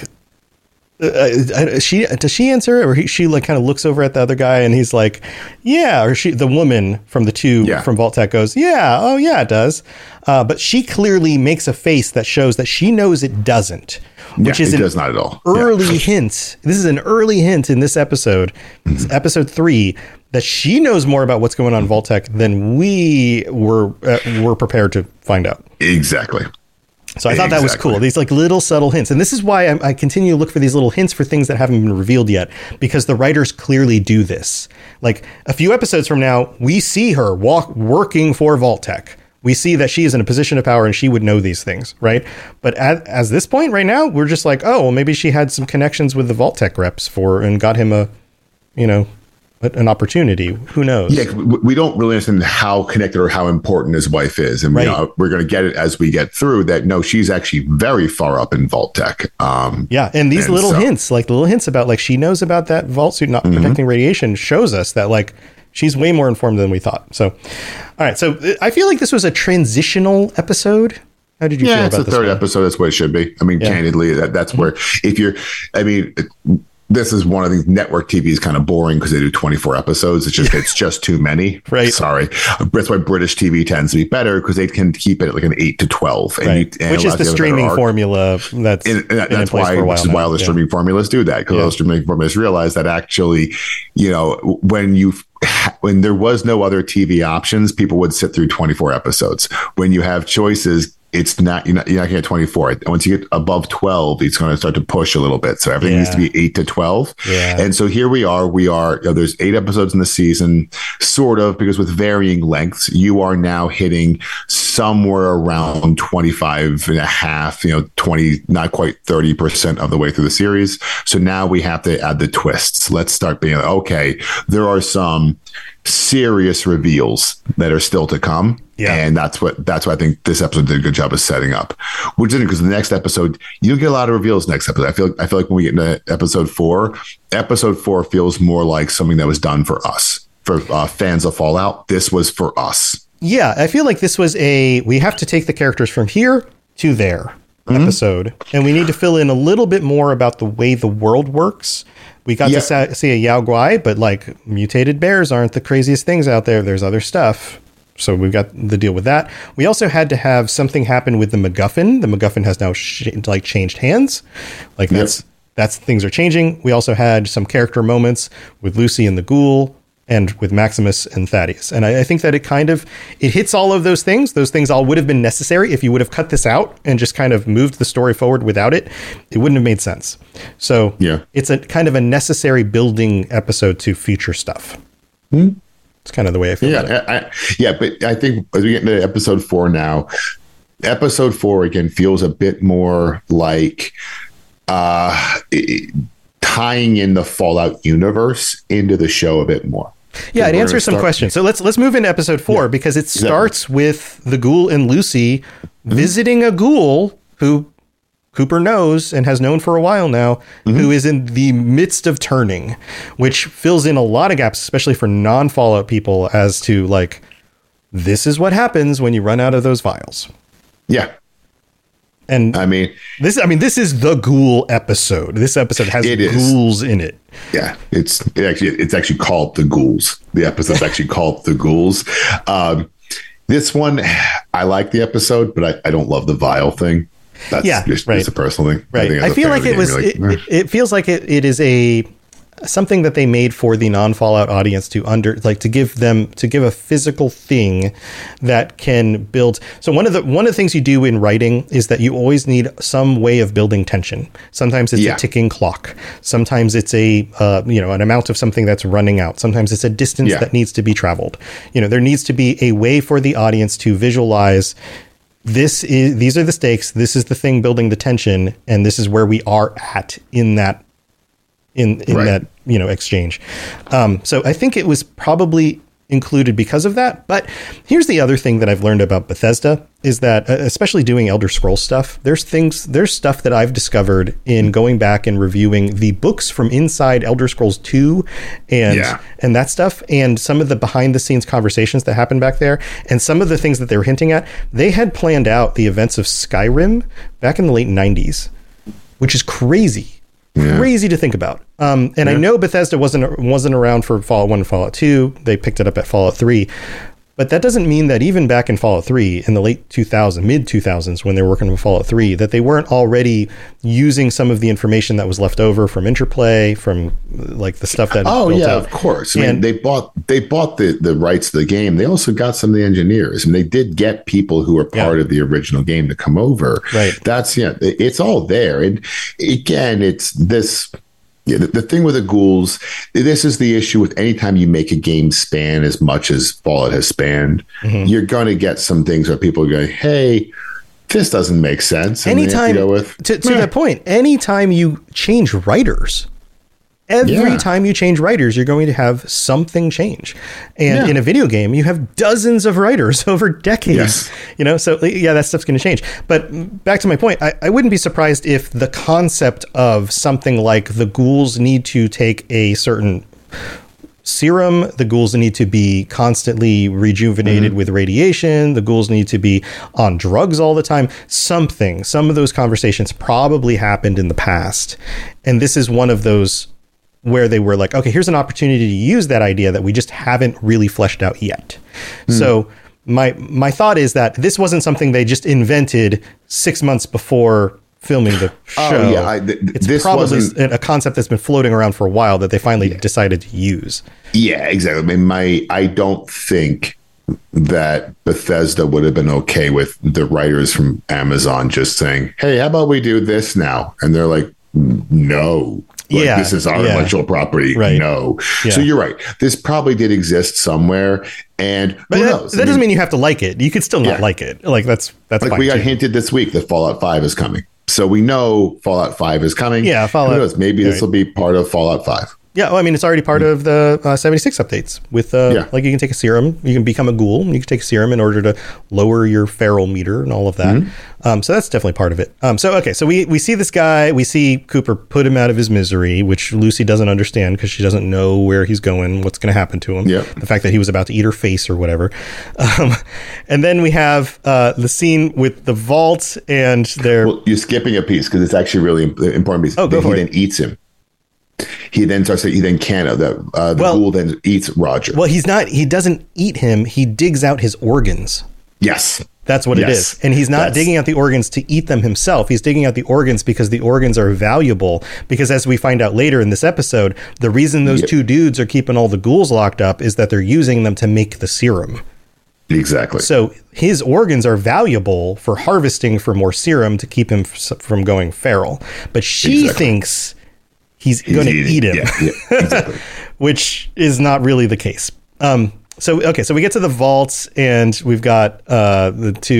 uh, she, does she answer, or he, she like kind of looks over at the other guy and he's like, yeah, or she, the woman from the two yeah. from Vault-Tec goes, yeah, oh yeah, it does. Uh, but she clearly makes a face that shows that she knows it doesn't. Which yeah, is it an does not at all. early yeah. hint. This is an early hint in this episode, mm-hmm. episode three, that she knows more about what's going on in Vault-Tec than we were uh, were prepared to find out. Exactly. So I thought exactly. that was cool. These like little subtle hints. And this is why I, I continue to look for these little hints for things that haven't been revealed yet, because the writers clearly do this. Like a few episodes from now, we see her walk working for Vault-Tec. We see that she is in a position of power and she would know these things, right? But at as this point right now, we're just like, oh, well, maybe she had some connections with the Vault-Tec reps for and got him a, you know, an opportunity. Who knows? Yeah, we don't really understand how connected or how important his wife is. And right. we, uh, we're going to get it as we get through that. No, she's actually very far up in Vault-Tec. Um, yeah. And these and little so, hints, like the little hints about like she knows about that vault suit not mm-hmm. protecting radiation, shows us that like she's way more informed than we thought. So, all right. So I feel like this was a transitional episode. How did you yeah, feel about this? Yeah, it's the third one? episode. That's what it should be. I mean, yeah. candidly, that, that's mm-hmm. where if you're, I mean, it, this is one of these network T V is kind of boring because they do twenty-four episodes. It's just, it's just too many. Right. Sorry. That's why British T V tends to be better because they can keep it at like an eight to twelve. And right. you, and Which is the streaming formula that's, and, and that, that's why, for a while which is why all the yeah. streaming formulas do that. Because yeah. all the streaming formulas realize that actually, you know, when you when there was no other T V options, people would sit through twenty-four episodes. When you have choices, it's not, you're not, you're not going to get twenty-four. Once you get above twelve, it's going to start to push a little bit. So everything yeah. needs to be eight to twelve. Yeah. And so here we are, we are, you know, there's eight episodes in the season, sort of, because with varying lengths, you are now hitting somewhere around twenty-five and a half, you know, twenty, not quite thirty percent of the way through the series. So now we have to add the twists. Let's start being like, okay, there are some serious reveals that are still to come. Yeah. And that's what that's what I think this episode did a good job of setting up. Which is because the next episode, you don't get a lot of reveals next episode. I feel I feel like when we get into episode four, episode four feels more like something that was done for us. For uh, fans of Fallout, this was for us. Yeah, I feel like this was a we have to take the characters from here to there mm-hmm. episode. And we need to fill in a little bit more about the way the world works. We got yeah. to sa- see a Yao Guai, but like mutated bears aren't the craziest things out there. There's other stuff. So we've got the deal with that. We also had to have something happen with the MacGuffin. The MacGuffin has now sh- like changed hands. Like that's, yep. that's things are changing. We also had some character moments with Lucy and the Ghoul and with Maximus and Thaddeus. And I, I think that it kind of, it hits all of those things. Those things all would have been necessary if you would have cut this out and just kind of moved the story forward without it. It wouldn't have made sense. So yeah, it's a kind of a necessary building episode to future stuff. Mm-hmm. It's kind of the way I feel yeah, about it. I, I, yeah, but I think as we get into episode four now, episode four again feels a bit more like uh, it, tying in the Fallout universe into the show a bit more. Yeah, it answers some questions. So let's let's move into episode four yeah, because it starts exactly. with the ghoul and Lucy mm-hmm. visiting a ghoul who Cooper knows and has known for a while now, mm-hmm. who is in the midst of turning, which fills in a lot of gaps, especially for non-Fallout people, as to like, this is what happens when you run out of those vials. Yeah. And I mean, this, I mean, this is the ghoul episode. This episode has ghouls in it. Yeah, it's it actually it's actually called The Ghouls. The episode's actually called The Ghouls. Um, this one, I like the episode, but I, I don't love the vial thing. That's yeah, just, right. just a personal thing. Right. I, I feel like it was. Like, it, eh. it, it feels like it, it is a. something that they made for the non-Fallout audience to under like to give them to give a physical thing that can build. So one of the one of the things you do in writing is that you always need some way of building tension. Sometimes it's yeah. a ticking clock. Sometimes it's a uh, you know an amount of something that's running out. Sometimes it's a distance yeah. that needs to be traveled. You know, there needs to be a way for the audience to visualize. This is these are the stakes. This is the thing building the tension, and this is where we are at in that. in in right. that, you know, exchange. Um, so I think it was probably included because of that. But here's the other thing that I've learned about Bethesda is that, uh, especially doing Elder Scrolls stuff, there's things, there's stuff that I've discovered in going back and reviewing the books from inside Elder Scrolls two and, yeah. and that stuff. And some of the behind the scenes conversations that happened back there and some of the things that they were hinting at, they had planned out the events of Skyrim back in the late nineties, which is crazy. Yeah. Crazy to think about. Um, and yeah. I know Bethesda wasn't wasn't around for Fallout one and Fallout two. They picked it up at Fallout three. But that doesn't mean that even back in Fallout three, in the late two thousands, mid two thousands, when they were working with Fallout three, that they weren't already using some of the information that was left over from Interplay, from like the stuff that. Oh yeah, out. Of course. I and, mean, they bought they bought the, the rights to the game. They also got some of the engineers, and they did get people who were part yeah. of the original game to come over. Right. That's yeah. It's all there, and again, it's this. Yeah, the, the thing with the ghouls, this is the issue with anytime you make a game span as much as Fallout has spanned, mm-hmm. you're going to get some things where people are going, hey, this doesn't make sense. And anytime, to, with, to, to that point, anytime you change writers, every yeah. time you change writers, you're going to have something change. And yeah. in a video game, you have dozens of writers over decades. Yes. You know, so yeah, that stuff's going to change. But back to my point, I, I wouldn't be surprised if the concept of something like the ghouls need to take a certain serum, the ghouls need to be constantly rejuvenated mm-hmm. with radiation, the ghouls need to be on drugs all the time, something. Some of those conversations probably happened in the past. And this is one of those where they were like, okay, here's an opportunity to use that idea that we just haven't really fleshed out yet. Mm. So my my thought is that this wasn't something they just invented six months before filming the show. Oh, yeah, I, th- it's this probably wasn't a concept that's been floating around for a while that they finally yeah. decided to use. Yeah, exactly. I mean, my I don't think that Bethesda would have been okay with the writers from Amazon just saying, hey, how about we do this now? And they're like, no. Like, yeah, this is our yeah. intellectual property. Right. No. Yeah. So you're right. This probably did exist somewhere. And but who that, knows? that I doesn't mean, mean you have to like it. You could still not yeah. like it. Like that's that's like fine we got too. hinted this week that Fallout five is coming. So we know Fallout five is coming. Yeah, Fallout. Who knows? Maybe right. this will be part of Fallout five. Yeah, well, I mean, it's already part of the uh, seventy-six updates with, uh, yeah. like, you can take a serum, you can become a ghoul, you can take a serum in order to lower your feral meter and all of that. Mm-hmm. Um, so that's definitely part of it. Um, so, okay, so we, we see this guy, we see Cooper put him out of his misery, which Lucy doesn't understand because she doesn't know where he's going, what's going to happen to him. Yeah. The fact that he was about to eat her face or whatever. Um, and then we have uh, the scene with the vault and they're... Well, you're skipping a piece because it's actually really important piece. Oh, go for he it. then eats him. He then starts to, he then can, uh, the, uh, the well, ghoul then eats Roger. Well, he's not, he doesn't eat him. He digs out his organs. Yes. That's what yes. it is. And he's not That's, digging out the organs to eat them himself. He's digging out the organs because the organs are valuable. Because as we find out later in this episode, the reason those yep. two dudes are keeping all the ghouls locked up is that they're using them to make the serum. Exactly. So his organs are valuable for harvesting for more serum to keep him f- from going feral. But she exactly. thinks he's, he's going to eat him, yeah, yeah, exactly. which is not really the case. Um, so, okay, so we get to the vaults and we've got uh, the two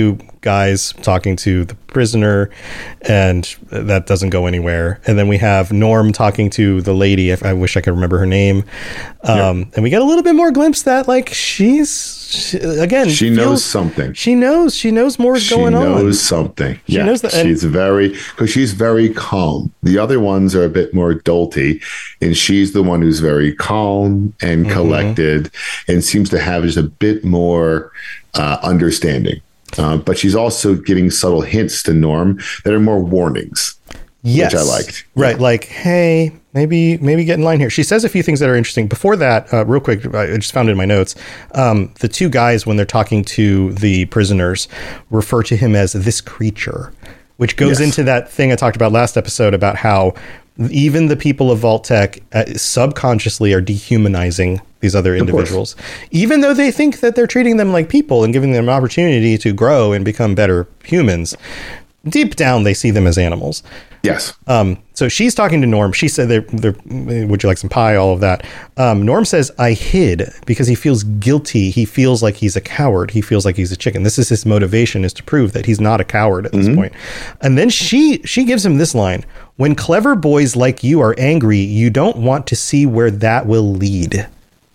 guys talking to the prisoner, and that doesn't go anywhere. And then we have Norm talking to the lady. If I wish I could remember her name. Um, yep. And we get a little bit more glimpse that like she's she, again she feels, knows something. She knows she knows more is she going on. She knows something. She yeah, knows that, she's very because she's very calm. The other ones are a bit more dolty, and she's the one who's very calm and mm-hmm. collected, and seems to have just a bit more uh, understanding. Uh, but she's also giving subtle hints to Norm that are more warnings. Yes. Which I liked. Right. Yeah. Like, hey, maybe maybe get in line here. She says a few things that are interesting. Before that, uh, real quick, I just found it in my notes. Um, the two guys, when they're talking to the prisoners, refer to him as this creature, which goes yes. into that thing I talked about last episode about how even the people of Vault-Tec uh, subconsciously are dehumanizing these other individuals, even though they think that they're treating them like people and giving them an opportunity to grow and become better humans. Deep down, they see them as animals. Yes. Um, so she's talking to Norm. She said, they're, they're, would you like some pie? All of that. Um, Norm says, I hid because he feels guilty. He feels like he's a coward. He feels like he's a chicken. This is his motivation, is to prove that he's not a coward at this mm-hmm. point. And then she she gives him this line. When clever boys like you are angry, you don't want to see where that will lead.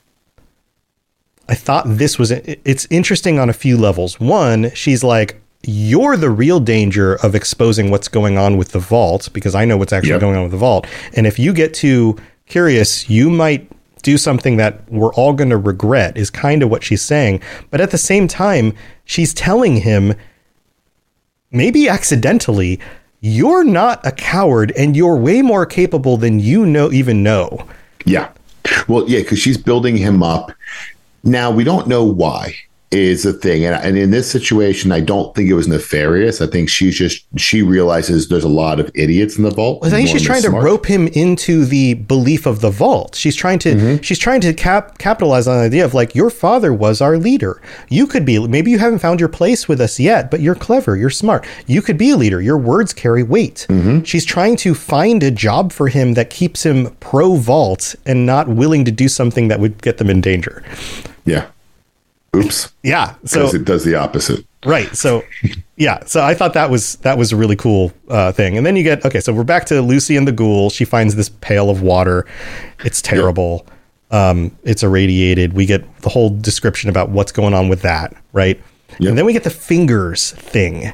I thought this was, it's interesting on a few levels. One, she's like, you're the real danger of exposing what's going on with the vault, because I know what's actually yep. going on with the vault. And if you get too curious, you might do something that we're all going to regret, is kind of what she's saying. But at the same time, she's telling him, maybe accidentally, you're not a coward and you're way more capable than you know even know. Yeah. Well, yeah, because she's building him up. Now, we don't know why. Is the thing. And, and in this situation, I don't think it was nefarious. I think she's just, she realizes there's a lot of idiots in the vault. Well, I think she's trying to smart. rope him into the belief of the vault. She's trying to, mm-hmm. she's trying to cap, capitalize on the idea of like, your father was our leader. You could be, maybe you haven't found your place with us yet, but you're clever. You're smart. You could be a leader. Your words carry weight. Mm-hmm. She's trying to find a job for him that keeps him pro vault and not willing to do something that would get them in danger. Yeah. Oops. Yeah. So it does the opposite. Right. So, yeah. So I thought that was that was a really cool uh, thing. And then you get, OK, so we're back to Lucy and the ghoul. She finds this pail of water. It's terrible. Yep. Um, it's irradiated. We get the whole description about what's going on with that. Right. Yep. And then we get the fingers thing.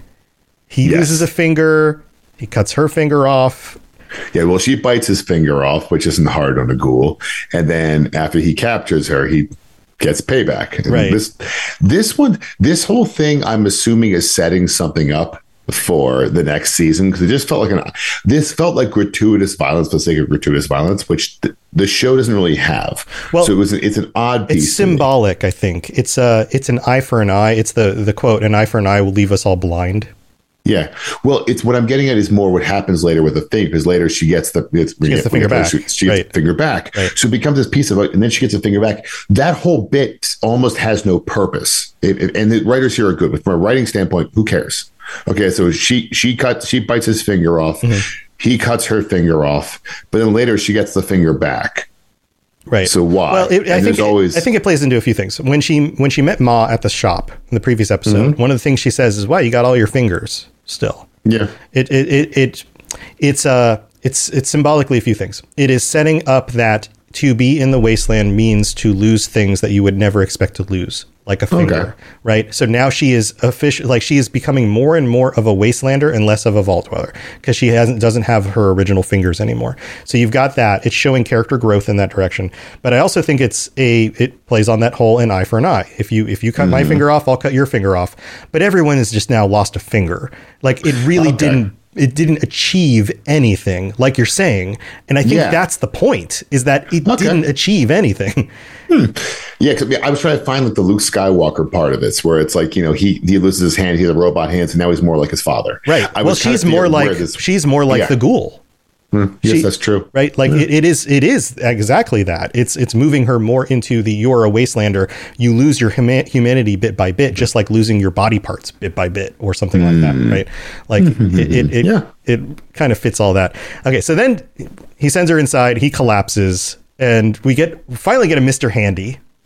He yes. loses a finger. He cuts her finger off. Yeah, well, she bites his finger off, which isn't hard on a ghoul. And then after he captures her, he gets payback. And right. This, this one, this whole thing, I'm assuming, is setting something up for the next season, because it just felt like an. This felt like gratuitous violence for the sake of gratuitous violence, which th- the show doesn't really have. Well, so it was. It's an odd piece. It's symbolic, I think. It's a. It's an eye for an eye. It's the the quote. An eye for an eye will leave us all blind. Yeah. Well, it's what I'm getting at is more what happens later with the thing, because later she gets the, it's, she gets the finger back. She, she right. gets the finger back. Right. So it becomes this piece of it, and then she gets a finger back. That whole bit almost has no purpose. It, it, and the writers here are good. But from a writing standpoint, who cares? Okay, so she she cuts, she bites his finger off. Mm-hmm. He cuts her finger off, but then later she gets the finger back. Right. So why? Well, it, I think always... it, I think it plays into a few things. When she when she met Ma at the shop in the previous episode, mm-hmm. one of the things she says is, "Wow, you got all your fingers still." Yeah. It it it, it it's uh it's it's symbolically a few things. It is setting up that to be in the wasteland means to lose things that you would never expect to lose, like a finger, okay. right? So now she is official, like she is becoming more and more of a wastelander and less of a vault dweller, because she hasn't doesn't have her original fingers anymore. So you've got that. It's showing character growth in that direction. But I also think it's a it plays on that whole an eye for an eye. If you if you cut mm-hmm. my finger off, I'll cut your finger off. But everyone has just now lost a finger. Like it really okay. didn't. It didn't achieve anything, like you're saying. And I think yeah. that's the point, is that it okay. didn't achieve anything. Hmm. Yeah, cause I was trying to find like the Luke Skywalker part of this, where it's like, you know, he, he loses his hand, he has a robot hands, and now he's more like his father. Right. I well, she's more like this, she's more like yeah. the ghoul. Hmm. Yes, she, that's true. Right. Like yeah. it, it is. It is exactly that. It's it's moving her more into the you're a wastelander. You lose your huma- humanity bit by bit, just like losing your body parts bit by bit or something mm. like that. Right. Like it it, it, yeah. it kind of fits all that. OK, so then he sends her inside. He collapses and we get finally get a Mister Handy.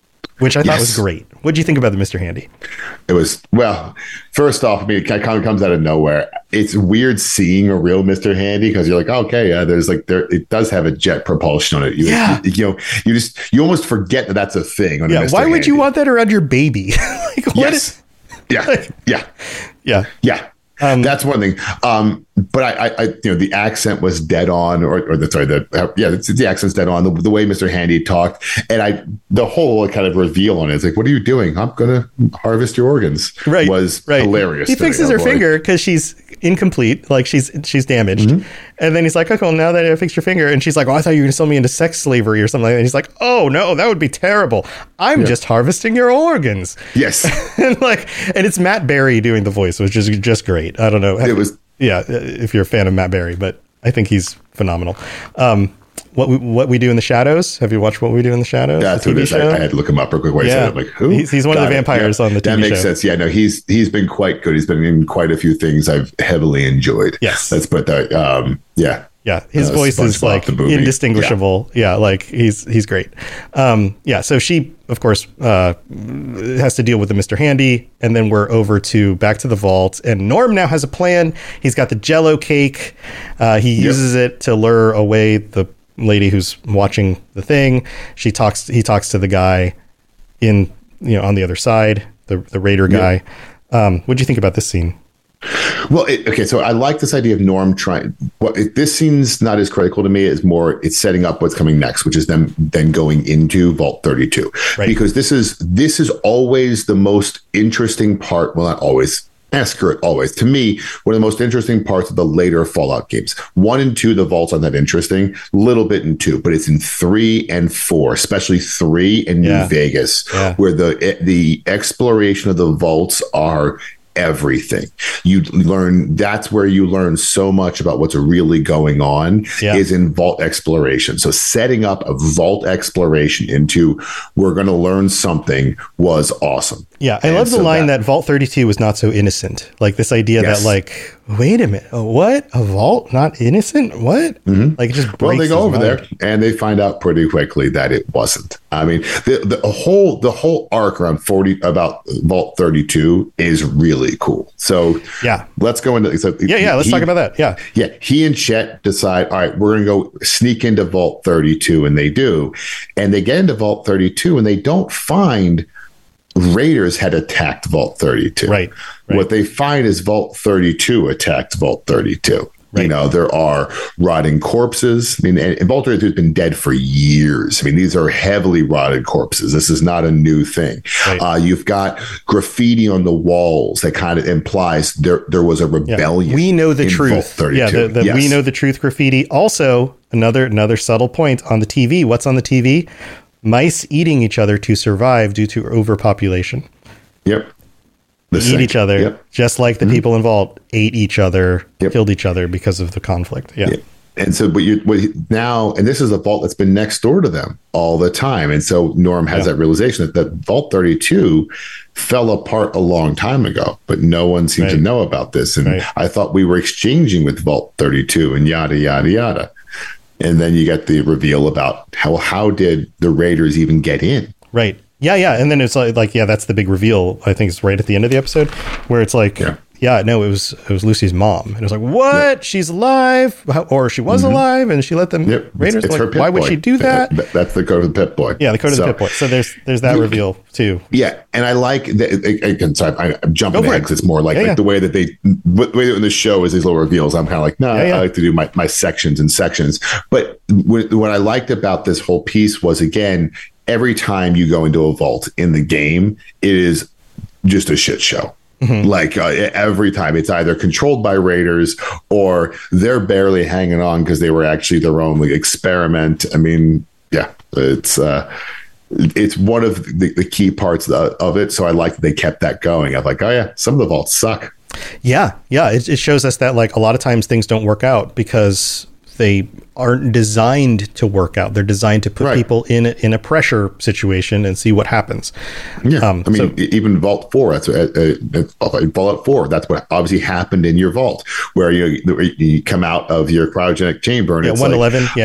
which I thought Yes. was great. What do you think about the Mister Handy? It was, well, first off, I mean, it kind of comes out of nowhere. It's weird seeing a real Mister Handy because you're like, oh, okay, yeah, there's like, there, it does have a jet propulsion on it. You, Yeah. you, you know, you just, you almost forget that that's a thing on a Yeah. Mister Why would you Handy. want that around your baby? Like, what Yes. is- Yeah. Yeah. yeah. Yeah. Um, That's one thing. Um, but I, I, I, you know, the accent was dead on, or, or the sorry, the uh, yeah, it's, the accent's dead on. The, the way Mister Handy talked, and I, the whole kind of reveal on it, it's like, what are you doing? I'm gonna harvest your organs. Right. Was right. hilarious. He to me. fixes I'm her like, finger because she's incomplete, like she's she's damaged, Mm-hmm. and then he's like, "Okay, well, now that I fixed your finger," and she's like, "Oh, I thought you were gonna sell me into sex slavery or something like that." And he's like, "Oh no, that would be terrible. I'm Yeah. just harvesting your organs." Yes. and like, and it's Matt Berry doing the voice, which is just great. I don't know. It was. Yeah, if you're a fan of Matt Berry, but I think he's phenomenal. Um, what we, what we do in the shadows? Have you watched What We Do in the Shadows? That's the what T V it is. show? I, I had to look him up real quick. Wait, Yeah. yeah. I'm like, who? He's- he's one of the Got it. vampires Yeah. on the T V That makes show. sense. Yeah, no, he's he's been quite good. He's been in quite a few things I've heavily enjoyed. Yes. Let's put that. Um, yeah. Yeah, his Uh, voice is SpongeBob like the movie. indistinguishable. Yeah. like he's he's great. Um, yeah, so she, of course, uh, has to deal with the Mister Handy, and then we're over to back to the vault, and Norm now has a plan. He's got the Jello cake. Uh, he Yep. uses it to lure away the lady who's watching the thing. She talks. He talks to the guy in you know on the other side, the the raider guy. Um, what do you think about this scene? Well, it, okay, so I like this idea of Norm trying. Well, it, this scene's not as critical to me. It's more it's setting up what's coming next, which is them then going into Vault thirty-two, Right. because this is this is always the most interesting part. Well, not always. Eh, screw it, always. To me, one of the most interesting parts of the later Fallout games. One and two, the vaults aren't that interesting. Little bit in two, but it's in three and four, especially three in Yeah. New Vegas, Yeah. where the the exploration of the vaults are everything. You learn, that's where you learn so much about what's really going on Yeah. is in vault exploration. So setting up a vault exploration into we're going to learn something was awesome. Yeah, I And love the so line that, Vault thirty-two was not so innocent. Like this idea Yes. that, like, wait a minute, uh, what? A vault not innocent? What? Like it just breaks Well, they go his over mind. there and they find out pretty quickly that it wasn't. I mean, the, the whole the whole arc around forty about Vault thirty-two is really cool. So Yeah, let's go into so yeah, yeah. Let's he- talk about that. Yeah, Yeah, he and Chet decide, all right, we're going to go sneak into Vault thirty-two, and they do. And they get into Vault thirty-two, and they don't find Raiders had attacked Vault thirty-two. Right, right. What they find is Vault thirty-two attacked Vault thirty-two. Right. You know, there are rotting corpses. I mean, and, and Vault thirty-two has been dead for years. I mean, these are heavily rotted corpses. This is not a new thing. Right. Uh, you've got graffiti on the walls that kind of implies there there was a yeah. rebellion. We know the in Vault truth. thirty-two. Yeah, the, the Yes. we know the truth graffiti. Also, another another subtle point on the T V. What's on the T V? Mice eating each other to survive due to overpopulation. Yep. The Eat sink. each other, Yep. just like the people in Vault ate each other, Yep. killed each other because of the conflict. Yeah. Yeah. And so, but you what you- now, and this is a vault that's been next door to them all the time. And so Norm has Yeah. that realization that, that Vault thirty-two fell apart a long time ago, but no one seemed to Right. know about this. And Right. I thought we were exchanging with Vault thirty-two and yada, yada, yada. And then you get the reveal about how, how did the Raiders even get in? Right. Yeah, yeah. And then it's like, like, yeah, that's the big reveal. I think it's right at the end of the episode where it's like, Yeah. yeah, no, it was it was Lucy's mom. And it was like, what? She's alive? How, or she was alive and she let them Yep. Raiders? It's- it's her Like, Pip why would Boy. she do that? That- That's the code of the Pip Boy. Yeah, the code of So- the Pip Boy. So there's there's that reveal too. Yeah, and I like that. Again, sorry, I- I'm jumping Go for ahead it. because it's more like, Yeah, like yeah. the way that they, the way that in the show is these little reveals. I'm kind of like, no, Yeah, yeah. I like to do my, my sections and sections. But what, what I liked about this whole piece was, again, every time you go into a vault in the game, it is just a shit show. Mm-hmm. Like uh, every time it's either controlled by Raiders or they're barely hanging on because they were actually their own like, experiment. I mean, yeah, it's uh, it's one of the, the key parts of, of it. So I like that they kept that going. I'm like, oh yeah, some of the vaults suck. Yeah, yeah. It, it shows us that like a lot of times things don't work out because they aren't designed to work out. They're designed to put Right. people in a, in a pressure situation and see what happens. Yeah, Um, I mean, so- e- even Vault Four. That's uh, uh, in Fallout Four. That's what obviously happened in your vault, where you you come out of your cryogenic chamber and Yeah, it's one like, eleven. Yeah, oh, yeah.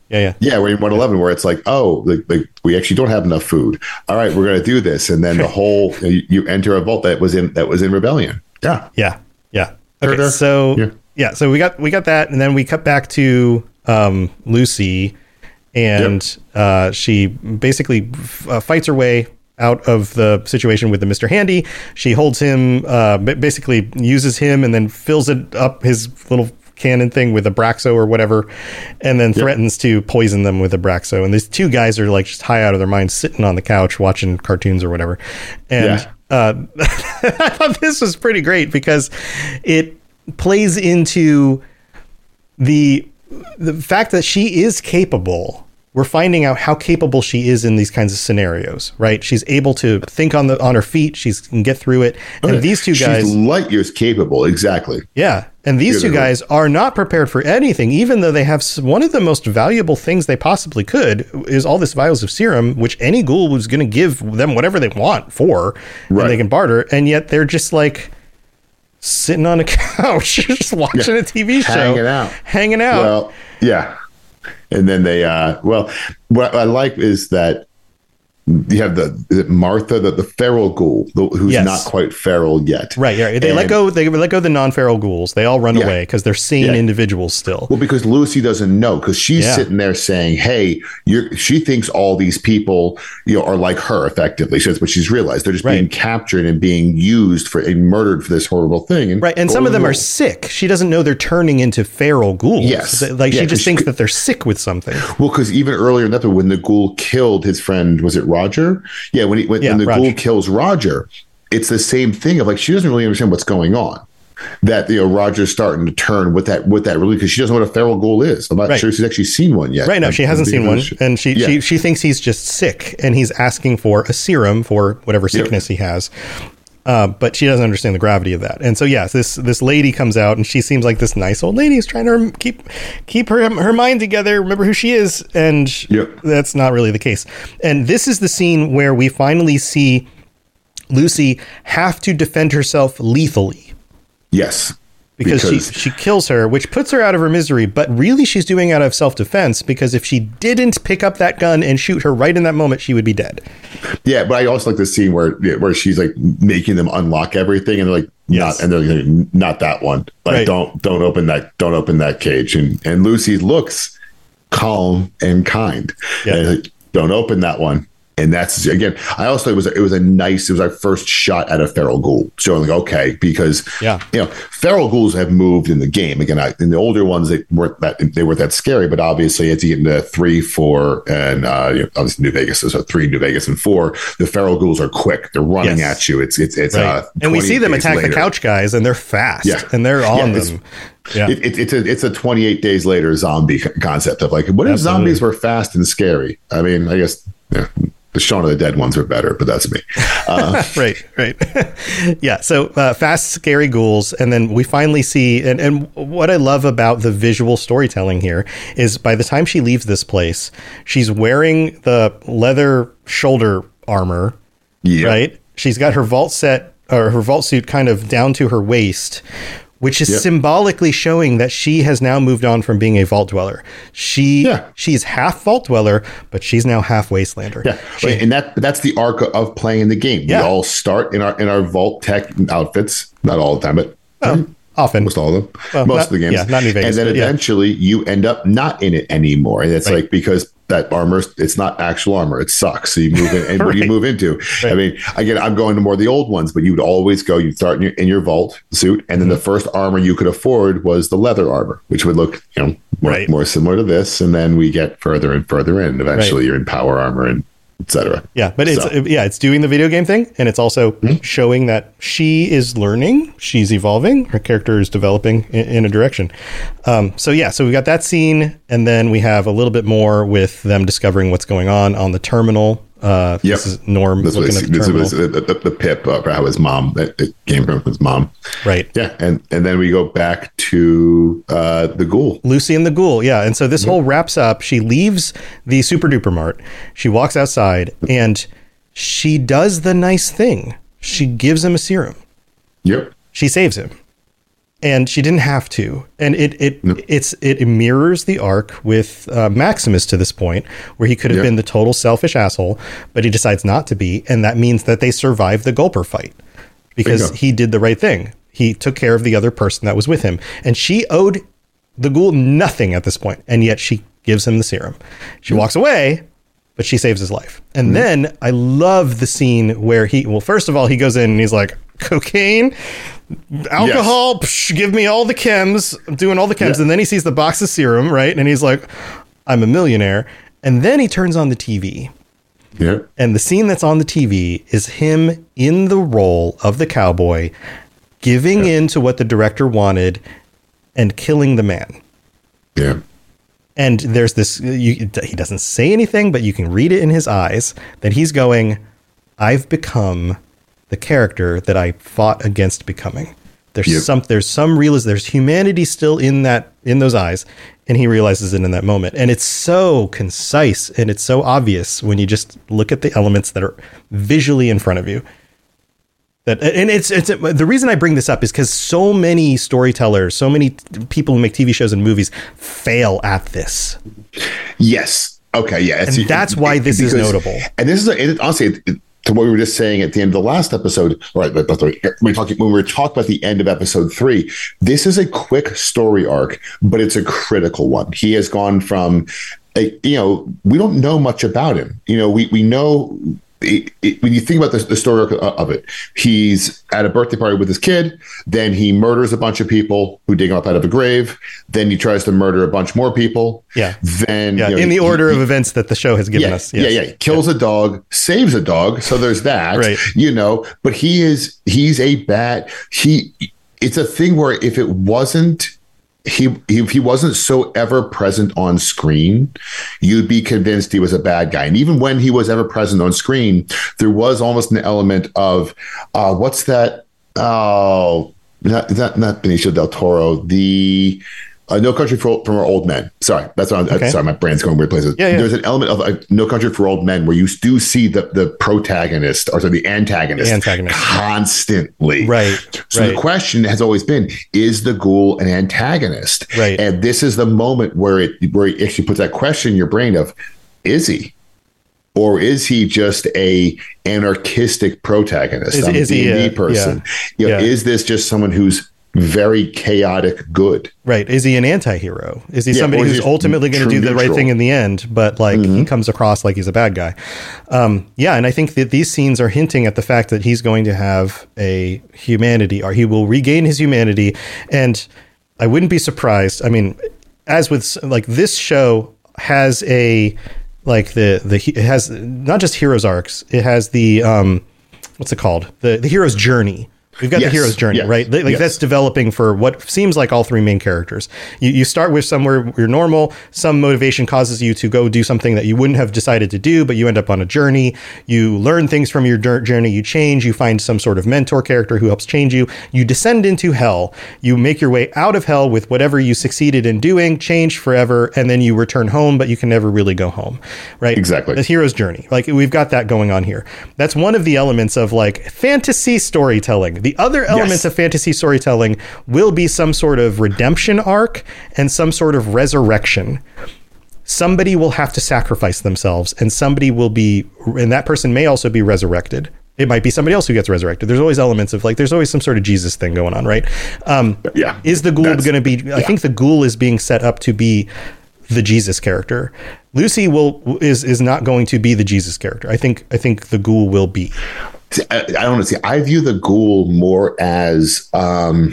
Yeah, yeah. Yeah, we're in one eleven where it's like, oh, like, like we actually don't have enough food. All right, we're going to do this. And then the whole, you, you enter a vault that was in that was in rebellion. Yeah. Yeah. Yeah. Okay, Sure, so yeah. yeah, so we got we got that, and then we cut back to um, Lucy, and Yep. uh, she basically f- uh, fights her way out of the situation with the Mister Handy. She holds him, uh, ba- basically uses him, and then fills it up his little cannon thing with a Braxo or whatever, and then threatens to poison them with a Braxo. And these two guys are like just high out of their minds, sitting on the couch watching cartoons or whatever. And Yeah. uh, I thought this was pretty great because it plays into the the fact that she is capable. We're finding out how capable she is in these kinds of scenarios, right? She's able to think on the on her feet. She can get through it. And Okay. these two guys, She's light years capable. Exactly. yeah, and these Yeah, two they're guys are not prepared for anything, even though they have s- one of the most valuable things they possibly could is all this vials of serum, which any ghoul was going to give them whatever they want for, Right. and they can barter. And yet they're just like sitting on a couch, just watching Yeah. a T V show, Hanging out. hanging out. Well, yeah. And then they, uh, well, what I like is that you have the is it Martha, the, the feral ghoul, the, who's Yes. not quite feral yet. Right, yeah. They let And- go. They let go the non-feral ghouls. They all run Yeah. away because they're sane Yeah. individuals still. Well, because Lucy doesn't know, because she's Yeah. sitting there saying, "Hey, you're." She thinks all these people, you know, are like her. Effectively, so that's what she's realized. They're just Right. being captured and being used for and murdered for this horrible thing. And Right, and some of them are Ghoul- sick. She doesn't know they're turning into feral ghouls. Yes. Th- like Yeah, she 'cause just she thinks could- that they're sick with something. Well, because even earlier in that, when the ghoul killed his friend, was it Roger? Yeah, when he, when, Yeah, when the Roger. ghoul kills Roger, it's the same thing of like she doesn't really understand what's going on. That you know Roger's starting to turn with that with that really because she doesn't know what a feral ghoul is. I'm not Right. sure she's actually seen one yet. Right, no, she I'm- hasn't I'm seen being one, honest. and she, Yeah. she she thinks he's just sick, and he's asking for a serum for whatever sickness he has. Uh, but she doesn't understand the gravity of that, and so yes, this this lady comes out, and she seems like this nice old lady who's trying to rem- keep keep her her mind together, remember who she is, and Yep. that's not really the case. And this is the scene where we finally see Lucy have to defend herself lethally. Yes. Because, she, she kills her, which puts her out of her misery. But really, she's doing it out of self-defense, because if she didn't pick up that gun and shoot her right in that moment, she would be dead. Yeah, but I also like the scene where where she's like making them unlock everything, and they're like, Yes. not, and they're like, not that one. Like, Right. don't don't open that don't open that cage. And and Lucy looks calm and kind. Yeah. And like, don't open that one. And that's again, I also thought it was it was a nice. It was our first shot at a feral ghoul, showing like okay, because Yeah. you know, feral ghouls have moved in the game. Again, I, in the older ones, they weren't that they weren't that scary. But obviously, as you get into three, four, and uh, you know, obviously New Vegas, so three, New Vegas, and four, the feral ghouls are quick. They're running Yes. at you. It's it's it's Right. uh, and we twenty see them days attack later. the couch guys, and they're fast, Yeah. and they're on Yeah, it's- them. Yeah. It, it, it's a it's a twenty-eight days later zombie co- concept of like, what if Absolutely. zombies were fast and scary? I mean, I guess yeah, the Shaun of the Dead ones were better, but that's me. Uh, right, right. Yeah, so uh, fast, scary ghouls. And then we finally see, and, and what I love about the visual storytelling here is by the time she leaves this place, she's wearing the leather shoulder armor, yeah, right? She's got her vault set, or her vault suit kind of down to her waist, which is Yep. symbolically showing that she has now moved on from being a vault dweller. She Yeah. she's half vault dweller, but she's now half wastelander. Yeah, She- and that that's the arc of playing the game. Yeah. We all start in our in our vault tech outfits, not all the time, but well, often. most all of them, Well, most not- of the games. yeah, not New Vegas, and then but yeah. eventually you end up not in it anymore, and it's Right. like because that armor, it's not actual armor, it sucks. So you move in, and what do you Right. move into? Right. I mean, again, I'm going to more of the old ones, but you would always go. You start in your, in your vault suit, and then Mm-hmm. the first armor you could afford was the leather armor, which would look, you know, more, Right. more similar to this. And then we get further and further in. Eventually, you're in power armor and et cetera. Yeah, but it's So. Hmm? yeah, it's doing the video game thing, and it's also showing that she is learning, she's evolving, her character is developing in, in a direction. Um, so yeah, so we got that scene, and then we have a little bit more with them discovering what's going on on the terminal. Uh, Yep. This is Norm This looking was, at the this terminal, was the, the, the pip of how his mom, it, it came from his mom. right? Yeah. And, and then we go back to uh, the ghoul. Lucy and the Ghoul, yeah. And so this whole wraps up. She leaves the Super Duper Mart. She walks outside, and she does the nice thing. She gives him a serum. Yep. She saves him. And she didn't have to. And it it Nope. it's it mirrors the arc with uh, Maximus to this point, where he could have Yep. been the total selfish asshole, but he decides not to be. And that means that they survive the Gulper fight because Bingo. he did the right thing. He took care of the other person that was with him. And she owed the ghoul nothing at this point, and yet she gives him the serum. She walks away, but she saves his life. And Mm-hmm. then I love the scene where he, well, first of all, he goes in and he's like, cocaine, alcohol, psh, give me all the chems. I'm doing all the chems. Yeah. And then he sees the box of serum, right? And he's like, I'm a millionaire. And then he turns on the T V. Yeah. And the scene that's on the T V is him in the role of the cowboy, giving Yeah. in to what the director wanted and killing the man. Yeah. And there's this, you, he doesn't say anything, but you can read it in his eyes that he's going, I've become the character that I fought against becoming. There's Yep. some, there's some realize there's humanity still in that, in those eyes. And he realizes it in that moment. And it's so concise and it's so obvious when you just look at the elements that are visually in front of you. That, and it's it's the reason I bring this up is because so many storytellers, so many t- people who make T V shows and movies fail at this. Yes. Okay. Yeah. And that's why this is notable. And this is a, it, honestly, it, to what we were just saying at the end of the last episode, right? But, but when we talking when we were talking about the end of episode three, this is a quick story arc, but it's a critical one. He has gone from, a, you know, we don't know much about him. You know, we we know. It, it, when you think about the, the story arc of it, he's at a birthday party with his kid. Then he murders a bunch of people who dig him up out of a grave. Then he tries to murder a bunch more people. Yeah. Then Yeah, you know, in the he- order he- of events that the show has given yeah, us. Yes. Yeah, yeah. Kills a dog, saves a dog. So there's that. Right. You know, but he is he's a bad he it's a thing where if it wasn't he if he wasn't so ever present on screen, you'd be convinced he was a bad guy. And even when he was ever present on screen, there was almost an element of uh what's that? Oh, not not, not Benicio del Toro, the Uh, No Country for, for Old Men. Sorry, that's what I'm, Okay. sorry. My brain's going weird places. Yeah, yeah. There's an element of uh, No Country for Old Men where you do see the the protagonist or sorry, the antagonist, The antagonist. constantly. Right. So right. the question has always been: is the ghoul an antagonist? Right. And this is the moment where it where it actually puts that question in your brain of: is he? Or is he just a anarchistic protagonist? Is- I'm is a he D and D a- person. You know, yeah. Is this just someone who's very chaotic good? Right. Is he an anti-hero? Is he Yeah, somebody or is who's he ultimately going to true do the right neutral? thing in the end, but like he comes across like he's a bad guy? Um, yeah. And I think that these scenes are hinting at the fact that he's going to have a humanity, or he will regain his humanity. And I wouldn't be surprised. I mean, as with like this show has a, like the, the, it has not just heroes arcs, it has the, um, what's it called? The, the hero's journey. We've got Yes, the hero's journey, yes, right? Like yes. that's developing for what seems like all three main characters. You, you start with somewhere where you're normal. Some motivation causes you to go do something that you wouldn't have decided to do, but you end up on a journey. You learn things from your jour- journey. You change. You find some sort of mentor character who helps change you. You descend into hell. You make your way out of hell with whatever you succeeded in doing, change forever, and then you return home, but you can never really go home, right? Exactly. The hero's journey. Like we've got that going on here. That's one of the elements of like fantasy storytelling. The other elements Yes. of fantasy storytelling will be some sort of redemption arc and some sort of resurrection. Somebody will have to sacrifice themselves, and somebody will be, and that person may also be resurrected. It might be somebody else who gets resurrected. There's always elements of like, there's always some sort of Jesus thing going on, right? Um, Yeah. Is the ghoul That's- going to be, I think the ghoul is being set up to be the Jesus character. Lucy will, is, is not going to be the Jesus character. I think, I think the ghoul will be. See, I, I don't know. See, I view the ghoul more as um,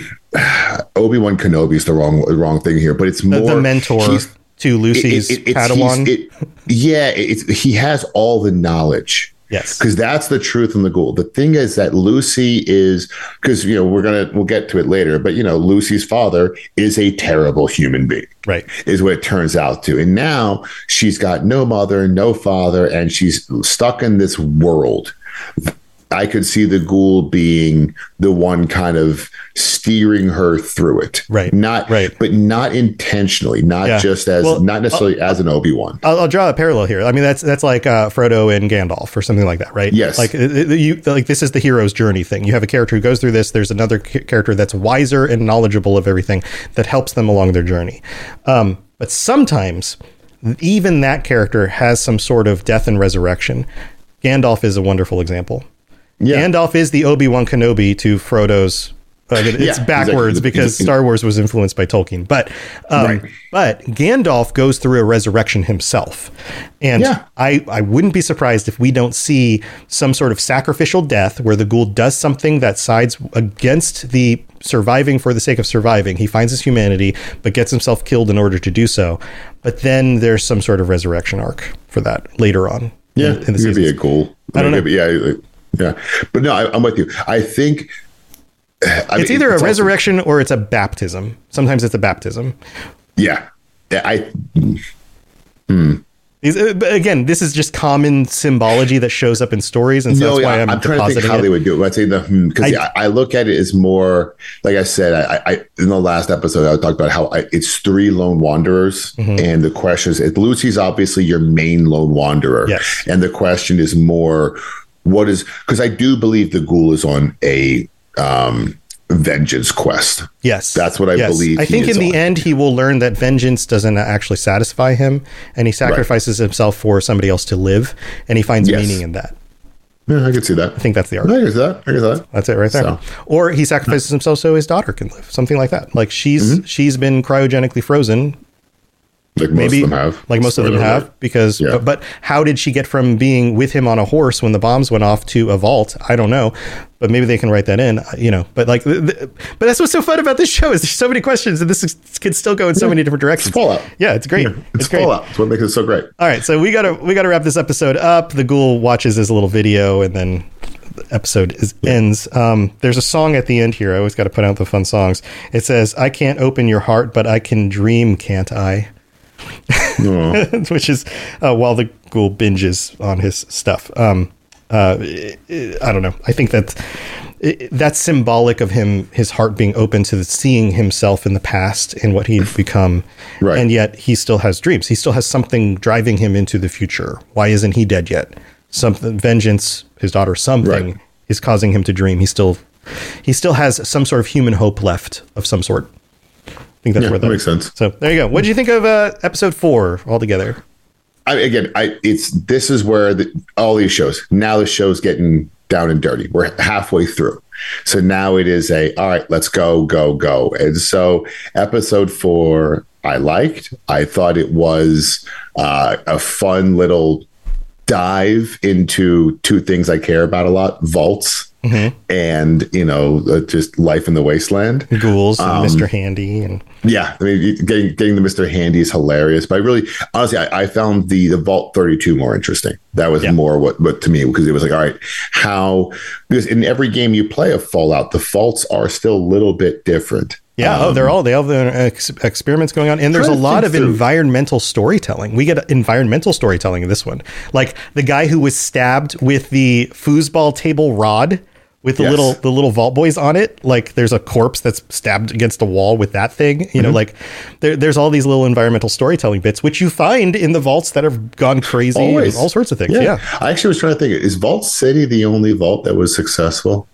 Obi-Wan Kenobi is the wrong wrong thing here, but it's The, more the mentor he's- to Lucy's it- it- it's- Padawan. he's- it- yeah, it's, he has all the knowledge. Yes. Because that's the truth in the ghoul. The thing is that Lucy is, because, you know, we're going to, we'll get to it later, but, you know, Lucy's father is a terrible human being. Right. Is what it turns out to. And now she's got no mother, no father, and she's stuck in this world. I could see the ghoul being the one kind of steering her through it. Right. Not right. but not intentionally, not yeah. just as well, not necessarily I'll, as an Obi-Wan. I'll, I'll draw a parallel here. I mean, that's that's like uh, Frodo and Gandalf or something like that, right? Yes. Like you, like this is the hero's journey thing. You have a character who goes through this. There's another character that's wiser and knowledgeable of everything that helps them along their journey. Um, but sometimes even that character has some sort of death and resurrection. Gandalf is a wonderful example. Yeah. Gandalf is the Obi-Wan Kenobi to Frodo's. Uh, it's yeah, backwards exactly. because Star Wars was influenced by Tolkien. But um, right. but Gandalf goes through a resurrection himself. And yeah. I, I wouldn't be surprised if we don't see some sort of sacrificial death where the ghoul does something that sides against the surviving for the sake of surviving. He finds his humanity, but gets himself killed in order to do so. But then there's some sort of resurrection arc for that later on. Yeah, in, in the it would be a ghoul. I don't know. Be, yeah, yeah. But no, I, I'm with you. I think... I it's mean, either it's a resurrection also, or it's a baptism. Sometimes it's a baptism. Yeah. I. Hmm. Again, this is just common symbology that shows up in stories, and so no, that's yeah, why I'm, I'm trying to think how it. they would do it. I'd say the because hmm, I, I look at it as more like I said. I, I in the last episode I talked about how I, it's three lone wanderers, mm-hmm. and the question is, Lucy's obviously your main lone wanderer, yes. and the question is more, what is because I do believe the ghoul is on a. Um, vengeance quest. Yes. That's what I yes. believe. I think in the on. end, he will learn that vengeance doesn't actually satisfy him, and he sacrifices right. himself for somebody else to live, and he finds yes. meaning in that. Yeah, I can see that. I think that's the arc. I can see that. I can see that. That's it right there. So. Or he sacrifices himself so his daughter can live. Something like that. Like she's mm-hmm. she's been cryogenically frozen. Like most Maybe, of them have. Like most Spoiler of them have, right. because, yeah. but, but how did she get from being with him on a horse when the bombs went off to a vault? I don't know, but maybe they can write that in, you know, but like, the, the, but that's what's so fun about this show is there's so many questions and this is, can still go in so yeah. many different directions. It's Fallout. Yeah, it's great. Yeah. It's, it's great. Fallout. It's what makes it so great. All right. So we gotta, we gotta wrap this episode up. The ghoul watches his little video and then the episode is, yeah. ends. Um, there's a song at the end here. I always got to put out the fun songs. It says, I can't open your heart, but I can dream, can't I? Which is uh, while the ghoul binges on his stuff. Um, uh, I don't know. I think that it, that's symbolic of him, his heart being open to the, seeing himself in the past and what he'd become. Right. And yet he still has dreams. He still has something driving him into the future. Why isn't he dead yet? Something, vengeance, his daughter, something right. is causing him to dream. He still, he still has some sort of human hope left of some sort. I think that's yeah, where that, that makes sense. So there you go. What did you think of uh, episode four altogether? I, again, I it's this is where the, all these shows now the show's getting down and dirty. We're halfway through, so now it is a all right. Let's go, go, go. And so episode four, I liked. I thought it was uh, a fun little dive into two things I care about a lot: vaults. Mm-hmm. And, you know, uh, just life in the wasteland. Ghouls and um, Mister Handy. And yeah, I mean, getting getting the Mister Handy is hilarious. But I really, honestly, I, I found the, the Vault thirty-two more interesting. That was yeah. more what, what to me, because it was like, all right, how, because in every game you play of Fallout, the vaults are still a little bit different. Yeah, um, oh, they're all, they have their ex- experiments going on. And there's a lot of through. environmental storytelling. We get environmental storytelling in this one. Like the guy who was stabbed with the foosball table rod with the yes. little the little vault boys on it. Like there's a corpse that's stabbed against a wall with that thing. You mm-hmm. know, like there, there's all these little environmental storytelling bits, which you find in the vaults that have gone crazy. Always. And all sorts of things. Yeah. yeah. I actually was trying to think, is Vault City the only vault that was successful?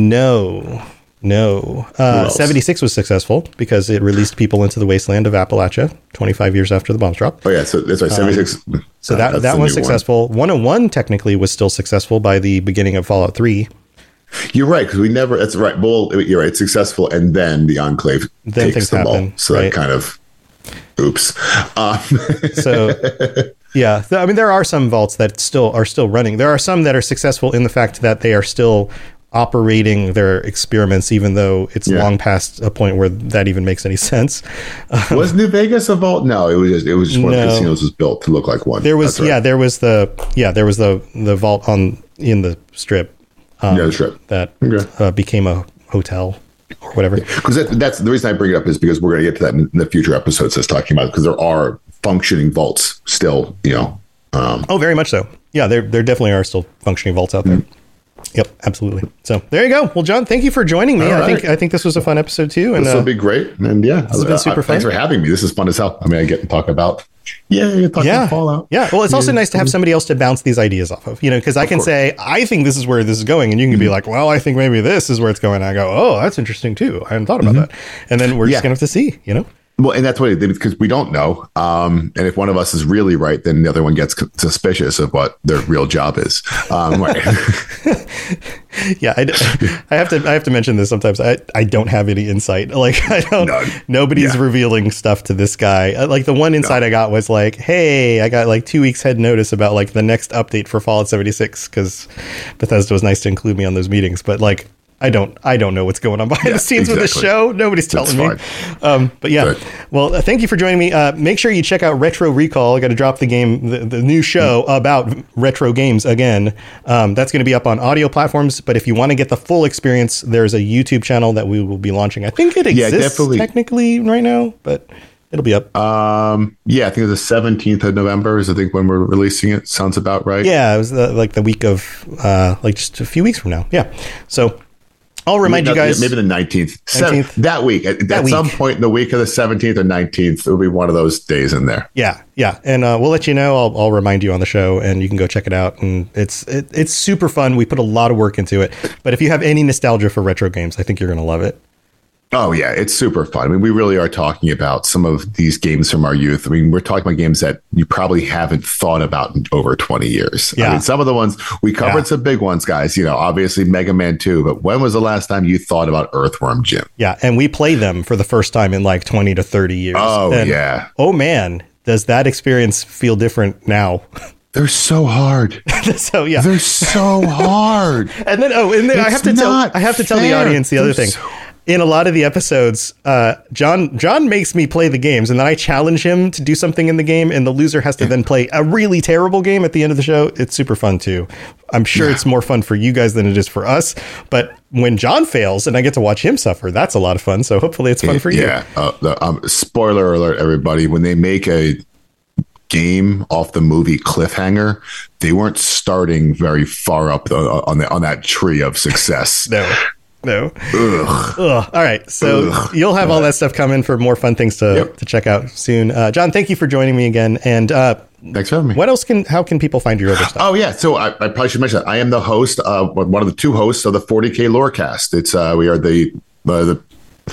No. No. Uh, seventy-six was successful because it released people into the wasteland of Appalachia twenty-five years after the bombs dropped. Oh, yeah. So that's right. seventy-six. Um, so that, uh, that one's successful. one. one oh one technically was still successful by the beginning of Fallout three. You're right, because we never, that's right. Well, you're right. It's successful. And then the Enclave then takes the ball. So right. that kind of, oops. Um. So, yeah. I mean, there are some vaults that still are still running. There are some that are successful in the fact that they are still operating their experiments, even though it's yeah. long past a point where that even makes any sense. Um, was New Vegas a vault? No, it was just, it was just one no. of the casinos was built to look like one. There was, right. yeah, there was the, yeah, there was the, the vault on in the strip. Um, yeah, the strip. That okay. uh, became a hotel or whatever. Because that, that's the reason I bring it up is because we're going to get to that in the future episodes that's talking about, because there are functioning vaults still, you know. Um, oh, very much so. Yeah, there, there definitely are still functioning vaults out there. Yep, absolutely. So there you go. Well, John, thank you for joining me. All I right. think I think this was a fun episode too. And this will uh, be great. And yeah, this has been super uh, fun. Thanks for having me. This is fun as hell. I mean, I get to talk about yeah, talk yeah, about Fallout. Yeah. Well, it's yeah. also nice to have somebody else to bounce these ideas off of. You know, because I can say I think this is where this is going, and you can mm-hmm. be like, well, I think maybe this is where it's going. And I go, oh, that's interesting too. I hadn't thought about mm-hmm. that. And then we're yeah. just gonna have to see. You know. Well, and that's what it is, because we don't know. Um, and if one of us is really right, then the other one gets suspicious of what their real job is. Um, right. yeah, I, I have to. I have to mention this sometimes. I, I don't have any insight. Like I don't. None. Nobody's yeah. revealing stuff to this guy. Like the one insight no. I got was like, hey, I got like two weeks head notice about like the next update for Fallout seventy-six because Bethesda was nice to include me on those meetings. But like. I don't I don't know what's going on behind yeah, the scenes exactly. with the show. Nobody's telling me. Um, but yeah, right. well, uh, thank you for joining me. Uh, make sure you check out Retro Recall. I got to drop the game, the, the new show mm. about retro games again. Um, that's going to be up on audio platforms. But if you want to get the full experience, there's a YouTube channel that we will be launching. I think it exists yeah, definitely. technically right now, but it'll be up. Um, yeah, I think it's the seventeenth of November is I think when we're releasing it. Sounds about right. Yeah, it was the, like the week of uh, like just a few weeks from now. Yeah. So I'll remind maybe, you guys. Maybe the nineteenth. nineteenth? That week. At, that at week. some point in the week of the seventeenth or nineteenth, it'll be one of those days in there. Yeah. Yeah. And uh, we'll let you know. I'll, I'll remind you on the show and you can go check it out. And it's it, it's super fun. We put a lot of work into it. But if you have any nostalgia for retro games, I think you're going to love it. Oh, yeah, it's super fun. I mean, we really are talking about some of these games from our youth. I mean, we're talking about games that you probably haven't thought about in over twenty years. Yeah. I mean, some of the ones we covered, yeah. some big ones, guys, you know, obviously Mega Man two. But when was the last time you thought about Earthworm Jim? Yeah. And we play them for the first time in like twenty to thirty years. Oh, and, yeah. Oh, man, does that experience feel different now? They're so hard. so yeah, they're so hard. and then oh, and then it's I have to tell I have to tell fair. the audience the they're other thing. So- In a lot of the episodes, uh, John John makes me play the games, and then I challenge him to do something in the game, and the loser has to then play a really terrible game at the end of the show. It's super fun, too. I'm sure yeah. it's more fun for you guys than it is for us. But when John fails and I get to watch him suffer, that's a lot of fun. So hopefully it's fun for you. Yeah. Uh, the, um, spoiler alert, everybody. When they make a game off the movie Cliffhanger, they weren't starting very far up on, the, on that tree of success. No. No. Ugh. Ugh. All right. So Ugh. you'll have all that stuff coming for more fun things to, yep. to check out soon. Uh, John, thank you for joining me again. And uh, thanks for having me. What else can, how can people find your other stuff? Oh, yeah. So I, I probably should mention that I am the host, uh, one of the two hosts of the forty K Lorecast. It's, uh, we are the, uh, the,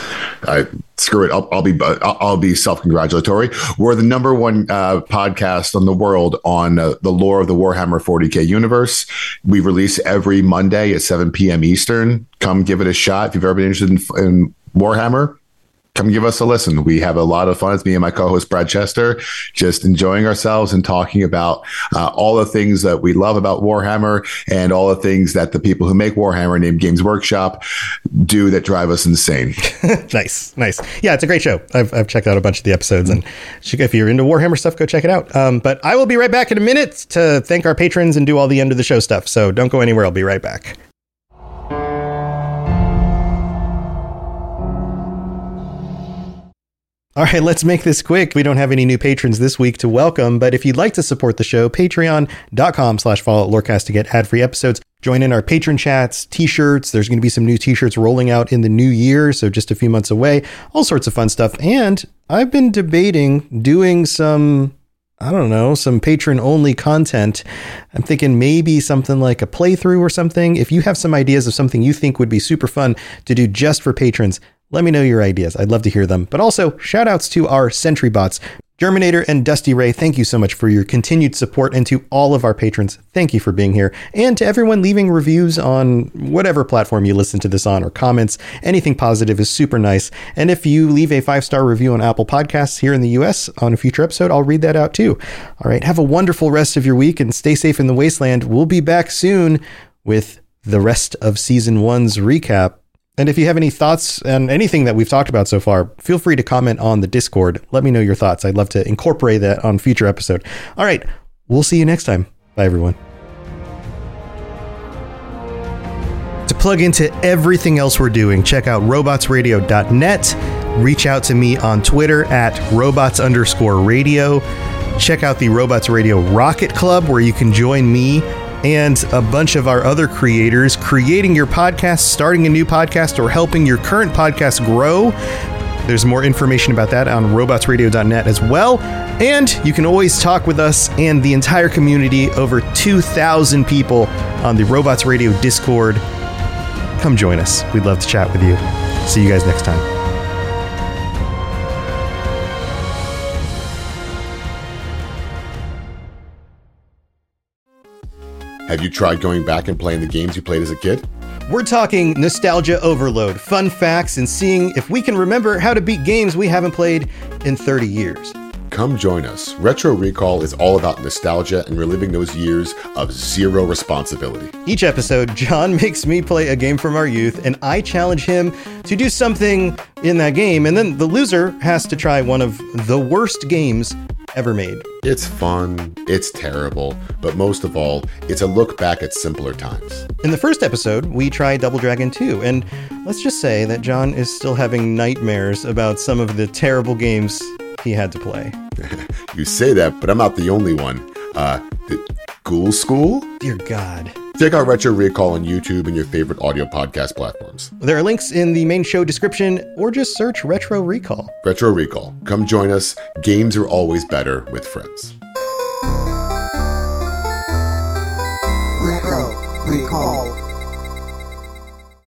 I screw it. I'll, I'll be I'll, I'll be self-congratulatory. We're the number one uh, podcast on the world on uh, the lore of the Warhammer forty K universe. We release every Monday at seven p.m. Eastern. Come give it a shot if you've ever been interested in, in Warhammer. Come give us a listen. We have a lot of fun. It's me and my co-host Brad Chester, just enjoying ourselves and talking about uh, all the things that we love about Warhammer and all the things that the people who make Warhammer, named Games Workshop, do that drive us insane. Nice, nice. Yeah, it's a great show. I've I've checked out a bunch of the episodes, and if you're into Warhammer stuff, go check it out. Um, but I will be right back in a minute to thank our patrons and do all the end of the show stuff. So don't go anywhere. I'll be right back. All right, let's make this quick. We don't have any new patrons this week to welcome, but if you'd like to support the show, patreon.com slash Fallout Lorecast to get ad-free episodes. Join in our patron chats, t-shirts. There's going to be some new t-shirts rolling out in the new year, so just a few months away. All sorts of fun stuff. And I've been debating doing some, I don't know, some patron-only content. I'm thinking maybe something like a playthrough or something. If you have some ideas of something you think would be super fun to do just for patrons, let me know your ideas. I'd love to hear them. But also, shout outs to our Sentry bots, Germinator and Dusty Ray. Thank you so much for your continued support, and to all of our patrons, thank you for being here. And to everyone leaving reviews on whatever platform you listen to this on, or comments, anything positive is super nice. And if you leave a five-star review on Apple Podcasts here in the U S on a future episode, I'll read that out too. All right, have a wonderful rest of your week and stay safe in the wasteland. We'll be back soon with the rest of season one's recap. And if you have any thoughts on anything that we've talked about so far, feel free to comment on the Discord. Let me know your thoughts. I'd love to incorporate that on future episode. All right. We'll see you next time. Bye, everyone. To plug into everything else we're doing, check out robots radio dot net. Reach out to me on Twitter at robots underscore radio. Check out the Robots Radio Rocket Club, where you can join me and a bunch of our other creators creating your podcast, starting a new podcast, or helping your current podcast grow. There's more information about that on robots radio dot net as well. And you can always talk with us and the entire community, over two thousand people on the Robots Radio Discord. Come join us. We'd love to chat with you. See you guys next time. Have you tried going back and playing the games you played as a kid? We're talking nostalgia overload, fun facts, and seeing if we can remember how to beat games we haven't played in thirty years. Come join us. Retro Recall is all about nostalgia and reliving those years of zero responsibility. Each episode, John makes me play a game from our youth, and I challenge him to do something in that game, and then the loser has to try one of the worst games ever made. It's fun, it's terrible, but most of all, it's a look back at simpler times. In the first episode, we tried Double Dragon two, and let's just say that John is still having nightmares about some of the terrible games he had to play. You say that, but I'm not the only one. Uh, the Ghoul School? Dear God. Check out Retro Recall on YouTube and your favorite audio podcast platforms. There are links in the main show description, or just search Retro Recall. Retro Recall. Come join us. Games are always better with friends. Retro Recall.